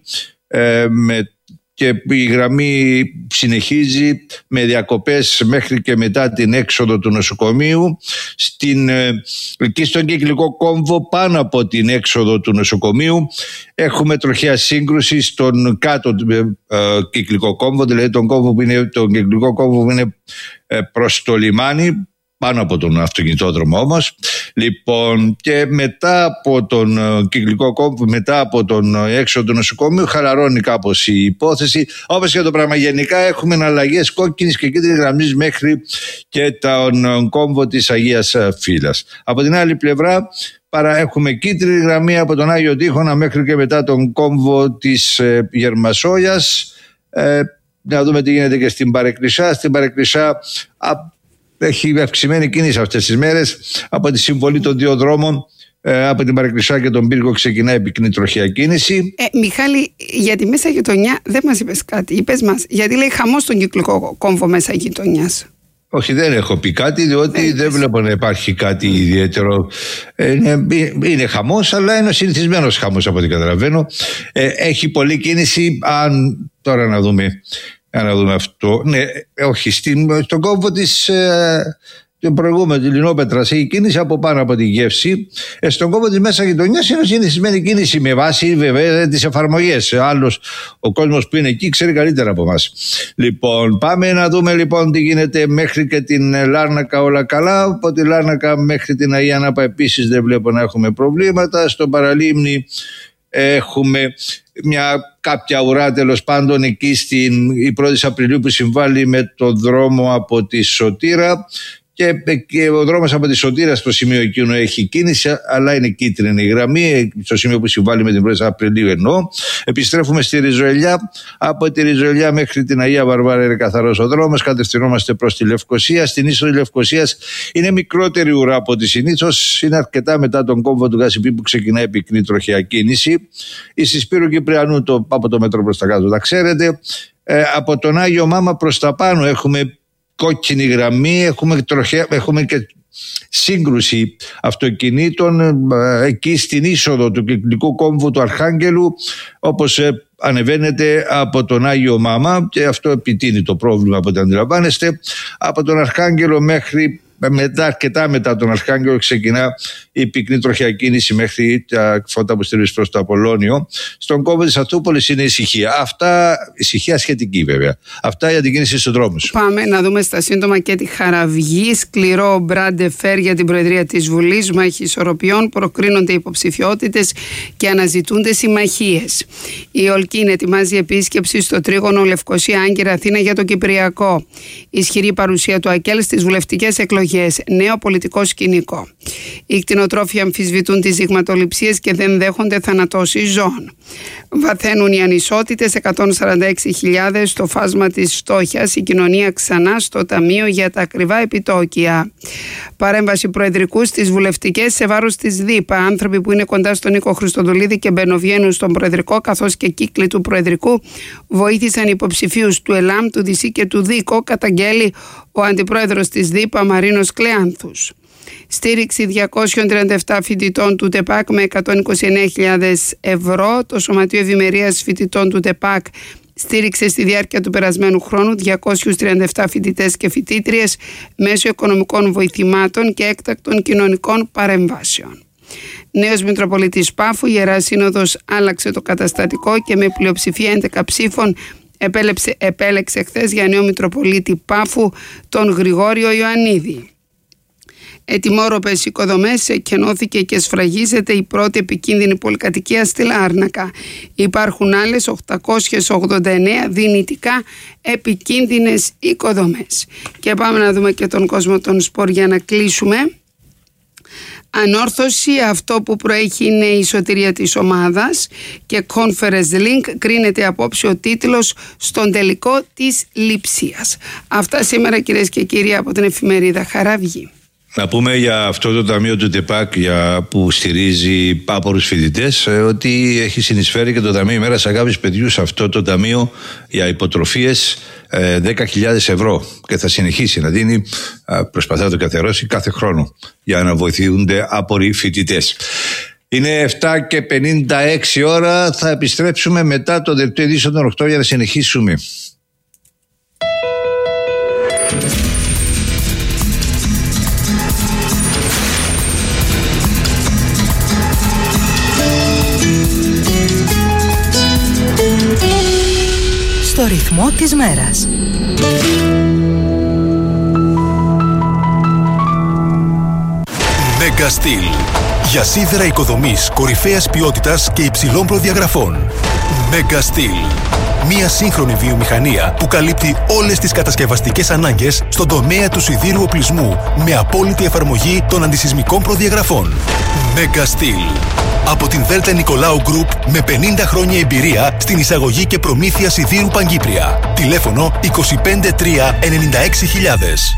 [SPEAKER 14] και η γραμμή συνεχίζει με διακοπές μέχρι και μετά την έξοδο του νοσοκομείου. Εκεί στον κυκλικό κόμβο, πάνω από την έξοδο του νοσοκομείου, έχουμε τροχαία σύγκρουση στον κάτω κυκλικό κόμβο, δηλαδή τον κυκλικό κόμβο που είναι προς το λιμάνι, πάνω από τον αυτοκινητόδρομο όμως. Λοιπόν, και μετά από τον κυκλικό κόμβο, μετά από τον έξοδο του νοσοκομείου, χαλαρώνει κάπως η υπόθεση. Όπως και το πράγμα, γενικά έχουμε αλλαγές κόκκινης και κίτρινης γραμμής μέχρι και τον κόμβο της Αγίας Φύλας. Από την άλλη πλευρά έχουμε κίτρινη γραμμή από τον Άγιο Τείχονα μέχρι και μετά τον κόμβο της Γερμασόλιας. Να δούμε τι γίνεται και στην Παρεκκλησιά. Στην Παρεκκλησιά έχει αυξημένη κίνηση αυτές τις μέρες από τη συμβολή των δύο δρόμων. Από την Παρεκκλησιά και τον Πύργο ξεκινάει πυκνή τροχαία κίνηση.
[SPEAKER 15] Μιχάλη, για τη μέσα γειτονιά δεν μας είπες κάτι. Είπες μας, γιατί λέει χαμός στον κυκλικό κόμβο μέσα γειτονιάς.
[SPEAKER 14] Όχι, δεν έχω πει κάτι, διότι δεν βλέπω να υπάρχει κάτι ιδιαίτερο. Είναι χαμός, αλλά είναι ο συνηθισμένος χαμός από ό,τι καταλαβαίνω. Έχει πολλή κίνηση. Τώρα να δούμε αυτό. Ναι, όχι, στον κόμβο της την προηγούμενη Λινόπετρας έχει κίνηση από πάνω από τη γεύση. Στον κόμβο της μέσα γειτονιάς είναι συνηθισμένη κίνηση με βάση βέβαια τις εφαρμογές. Άλλος ο κόσμος που είναι εκεί ξέρει καλύτερα από εμάς. Λοιπόν, πάμε να δούμε λοιπόν τι γίνεται μέχρι και την Λάρνακα, όλα καλά. Από τη Λάρνακα μέχρι την Αγία Νάπα επίσης δεν βλέπω να έχουμε προβλήματα. Στο Παραλίμνη έχουμε κάποια ουρά, τέλος πάντων, εκεί η 1η Απριλίου που συμβάλλει με το δρόμο από τη Σωτήρα, και ο δρόμος από τη Σωτήρα στο σημείο εκείνο έχει κίνηση, αλλά είναι κίτρινη η γραμμή στο σημείο που συμβάλλει με την 1η Απριλίου εννοώ. Επιστρέφουμε στη Ριζοελιά. Από τη Ριζοελιά μέχρι την Αγία Βαρβάρα είναι καθαρός ο δρόμος. Κατευθυνόμαστε προς τη Λευκοσία. Στην είσοδο Λευκοσίας είναι μικρότερη ουρά από τη συνήθως. Είναι αρκετά μετά τον κόμβο του Γασιπί που ξεκινάει πυκνή τροχαία κίνηση. Η Συσπήρου Κυπριανού από το μέτρο προς τα κάτω, τα ξέρετε. Από τον Άγιο Μάμα προς τα πάνω έχουμε κόκκινη γραμμή, έχουμε και σύγκρουση αυτοκινήτων εκεί στην είσοδο του κυκλικού κόμβου του Αρχάγγελου, όπως ανεβαίνετε από τον Άγιο Μάμα, και αυτό επιτείνει το πρόβλημα από ό,τι αντιλαμβάνεστε. Από τον Αρχάγγελο μέχρι Αρκετά μετά τον Αρχάγγελο ξεκινά η πυκνή τροχιά κίνηση μέχρι τα φώτα που στηρίζει προς το Απολώνιο. Στον κόμβο της Αθούπολης είναι ησυχία. Αυτά, ησυχία σχετική βέβαια. Αυτά για την κίνηση στους δρόμους.
[SPEAKER 15] Πάμε να δούμε στα σύντομα και τη Χαραυγή. Σκληρό μπράντε φέρ για την Προεδρία της Βουλής. Μάχη ισορροπιών, προκρίνονται υποψηφιότητες και αναζητούνται συμμαχίες. Η Ολκίν ετοιμάζει επίσκεψη στο τρίγωνο Λευκοσία Άγκυρα Αθήνα για το Κυπριακό. Ισχυρή παρουσία του ΑΚΕΛ στις βουλευτικές εκλογές. Νέο πολιτικό σκηνικό. Οι κτηνοτρόφοι αμφισβητούν τις δειγματοληψίες και δεν δέχονται θανατώσεις ζώων. Βαθαίνουν οι ανισότητες, 146.000 στο φάσμα της φτώχειας. Η κοινωνία ξανά στο Ταμείο για τα ακριβά επιτόκια. Παρέμβαση προεδρικού στις βουλευτικές σε βάρος της ΔΥΠΑ. Άνθρωποι που είναι κοντά στον Νίκο Χριστοδουλίδη και μπαινοβγαίνουν στον προεδρικό, καθώς και κύκλοι του προεδρικού, βοήθησαν υποψηφίους του ΕΛΑΜ, του ΔΙΣΥ και του ΔΙΚΟ, καταγγέλει ο αντιπρόεδρος της ΔΥΠΑ Μαρίνος Κλεάνθους. Στήριξη 237 φοιτητών του ΤΕΠΑΚ με 129.000 ευρώ. Το Σωματείο Ευημερίας Φοιτητών του ΤΕΠΑΚ στήριξε στη διάρκεια του περασμένου χρόνου 237 φοιτητές και φοιτήτριες μέσω οικονομικών βοηθημάτων και έκτακτων κοινωνικών παρεμβάσεων. Νέος Μητροπολίτης Πάφου, η Ιερά Σύνοδος άλλαξε το καταστατικό και με πλειοψηφία 11 ψήφων επέλεξε χθες για νέο Μητροπολίτη Πάφου τον Γρηγόριο Ιωαννίδη. Ετοιμόρροπες οικοδομές, εκενώθηκε και σφραγίζεται η πρώτη επικίνδυνη πολυκατοικία στη Λάρνακα. Υπάρχουν άλλες 889 δυνητικά επικίνδυνες οικοδομές. Και πάμε να δούμε και τον κόσμο των σπορ για να κλείσουμε. Ανόρθωση, αυτό που προέχει είναι η σωτηρία της ομάδας και Conference Link, κρίνεται απόψε ο τίτλος στον τελικό της Λειψίας. Αυτά σήμερα, κυρίες και κύριοι, από την εφημερίδα Χαραυγή.
[SPEAKER 14] Να πούμε για αυτό το ταμείο του ΤΕΠΑΚ που στηρίζει πάπορους φοιτητές ότι έχει συνεισφέρει και το Ταμείο Ημέρας Αγάπης Παιδιού σε αυτό το ταμείο για υποτροφίες 10.000 ευρώ και θα συνεχίσει να δίνει, προσπαθεί να το καθιερώσει κάθε χρόνο για να βοηθούνται άποροι φοιτητές. Είναι 7:56 ώρα, θα επιστρέψουμε μετά το δελτίο ειδήσεων των 8 για να συνεχίσουμε.
[SPEAKER 16] Στο ρυθμό της μέρας.
[SPEAKER 10] Mega Steel. Για σίδερα οικοδομής κορυφαίας ποιότητας και υψηλών προδιαγραφών. Mega Steel. Μια σύγχρονη βιομηχανία που καλύπτει όλες τις κατασκευαστικές ανάγκες στον τομέα του σιδήρου οπλισμού με απόλυτη εφαρμογή των αντισυσμικών προδιαγραφών. Mega Steel. Από την Δέλτα Νικολάου Γκρουπ με 50 χρόνια εμπειρία στην εισαγωγή και προμήθεια σιδήρου Παγκύπρια. Τηλέφωνο 253 96.000.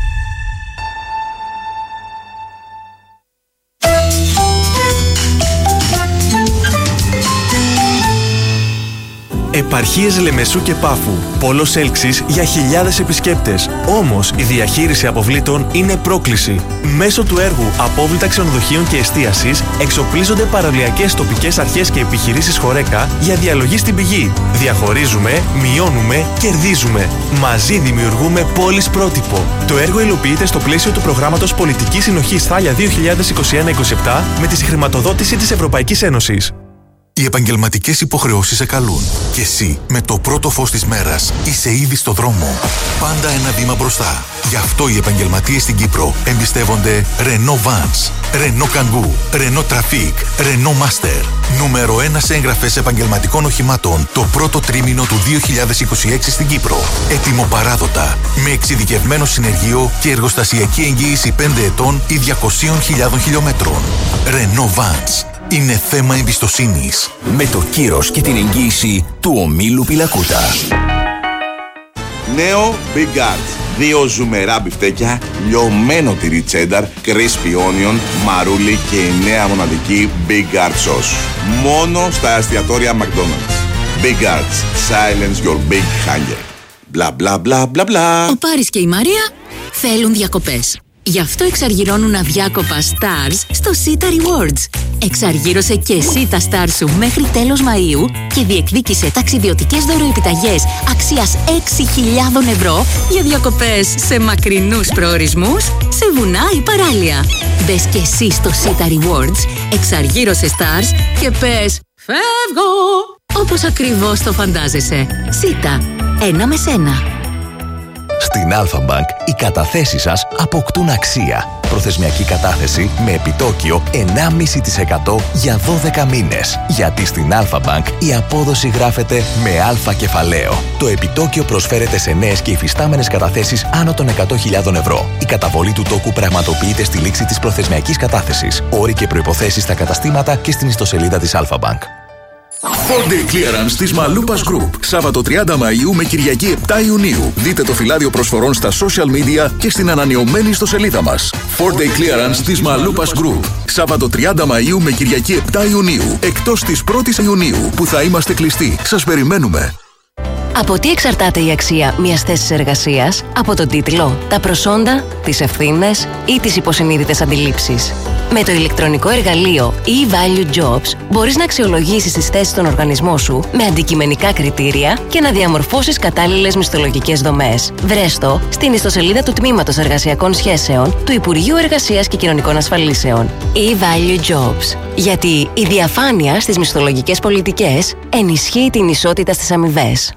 [SPEAKER 10] Επαρχίες Λεμεσού και Πάφου. Πόλος έλξης για χιλιάδες επισκέπτες. Όμως η διαχείριση αποβλήτων είναι πρόκληση. Μέσω του έργου Απόβλητα Ξενοδοχείων και Εστίασης εξοπλίζονται παραλιακές τοπικές αρχές και επιχειρήσεις Χορέκα για διαλογή στην πηγή. Διαχωρίζουμε, μειώνουμε, κερδίζουμε. Μαζί δημιουργούμε πόλεις πρότυπο. Το έργο υλοποιείται στο πλαίσιο του προγράμματος Πολιτικής Συνοχής Θάλια 2021-27 με τη συγχρηματοδότηση της Ευρωπαϊκής Ένωσης.
[SPEAKER 2] Οι επαγγελματικές υποχρεώσεις σε καλούν. Και εσύ, με το πρώτο φως της μέρας, είσαι ήδη στο δρόμο. Πάντα ένα βήμα μπροστά. Γι' αυτό οι επαγγελματίες στην Κύπρο εμπιστεύονται Renault Vans, Renault Kangoo, Renault Trafic, Renault Master. Νούμερο 1 σε έγγραφες επαγγελματικών οχημάτων το πρώτο τρίμηνο του 2026 στην Κύπρο. Έτοιμο παράδοτα, με εξειδικευμένο συνεργείο και εργοστασιακή εγγύηση 5 ετών ή 200.000 χιλιόμετρων. Renault Vans. Είναι θέμα εμπιστοσύνης.
[SPEAKER 5] Με το κύρος και την εγγύηση του ομίλου Πιλακούτα.
[SPEAKER 6] Νέο Big Arts. 2 ζουμερά μπιφτέκια, λιωμένο τυρί τσένταρ, crispy onion, μαρούλι και η νέα μοναδική Big Arts sauce. Μόνο στα εστιατόρια McDonald's. Big Arts. Silence your big hunger. Μπλα μπλα μπλα μπλα μπλα.
[SPEAKER 3] Ο Πάρης και η Μαρία θέλουν διακοπές. Γι' αυτό εξαργυρώνουν αδιάκοπα stars στο Sita Rewards. Εξαργύρωσε και εσύ τα stars σου μέχρι τέλος Μαΐου και διεκδίκησε ταξιδιωτικές δωροεπιταγές αξίας 6.000 ευρώ για διακοπές σε μακρινούς προορισμούς σε βουνά ή παράλια. Μπες και εσύ στο Sita Rewards, εξαργύρωσε stars και πες «Φεύγω!» όπως ακριβώς το φαντάζεσαι. Sita, ένα με σένα.
[SPEAKER 7] Στην Alpha Bank οι καταθέσεις σας αποκτούν αξία. Προθεσμιακή κατάθεση με επιτόκιο 1,5% για 12 μήνες. Γιατί στην Alpha Bank η απόδοση γράφεται με αλφα κεφαλαίο. Το επιτόκιο προσφέρεται σε νέες και υφιστάμενες καταθέσεις άνω των 100.000 ευρώ. Η καταβολή του τόκου πραγματοποιείται στη λήξη της προθεσμιακής κατάθεσης. Όροι και προϋποθέσεις στα καταστήματα και στην ιστοσελίδα της Alpha Bank.
[SPEAKER 12] 4-day clearance της Μαλούπας Group. Σάββατο 30 Μαΐου με Κυριακή 7 Ιουνίου. Δείτε το φυλάδιο προσφορών στα social media και στην ανανεωμένη ιστοσελίδα μας. 4-day clearance της Μαλούπας Group. Σάββατο 30 Μαΐου με Κυριακή 7 Ιουνίου. Εκτός της 1ης Ιουνίου που θα είμαστε κλειστοί. Σας περιμένουμε.
[SPEAKER 3] Από τι εξαρτάται η αξία μιας θέσης εργασίας? Από τον τίτλο, τα προσόντα, τις ευθύνες ή τις υποσυνείδητες αντιλήψεις. Με το ηλεκτρονικό εργαλείο e-Value Jobs μπορείς να αξιολογήσεις τις θέσεις στον οργανισμό σου με αντικειμενικά κριτήρια και να διαμορφώσεις κατάλληλες μισθολογικές δομές. Βρες το στην ιστοσελίδα του Τμήματος Εργασιακών Σχέσεων του Υπουργείου Εργασίας και Κοινωνικών Ασφαλίσεων. e-Value Jobs. Γιατί η διαφάνεια στις μισθολογικές πολιτικές ενισχύει την ισότητα στις αμοιβές.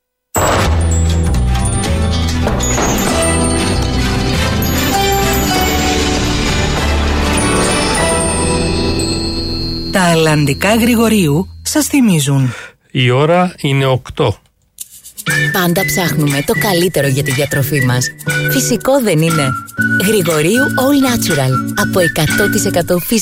[SPEAKER 16] Τα αλλαντικά Γρηγορίου σας θυμίζουν.
[SPEAKER 22] Η ώρα είναι 8.
[SPEAKER 3] Πάντα ψάχνουμε το καλύτερο για τη διατροφή μας. Φυσικό δεν είναι? Γρηγορίου All Natural. Από 100% φυσικό.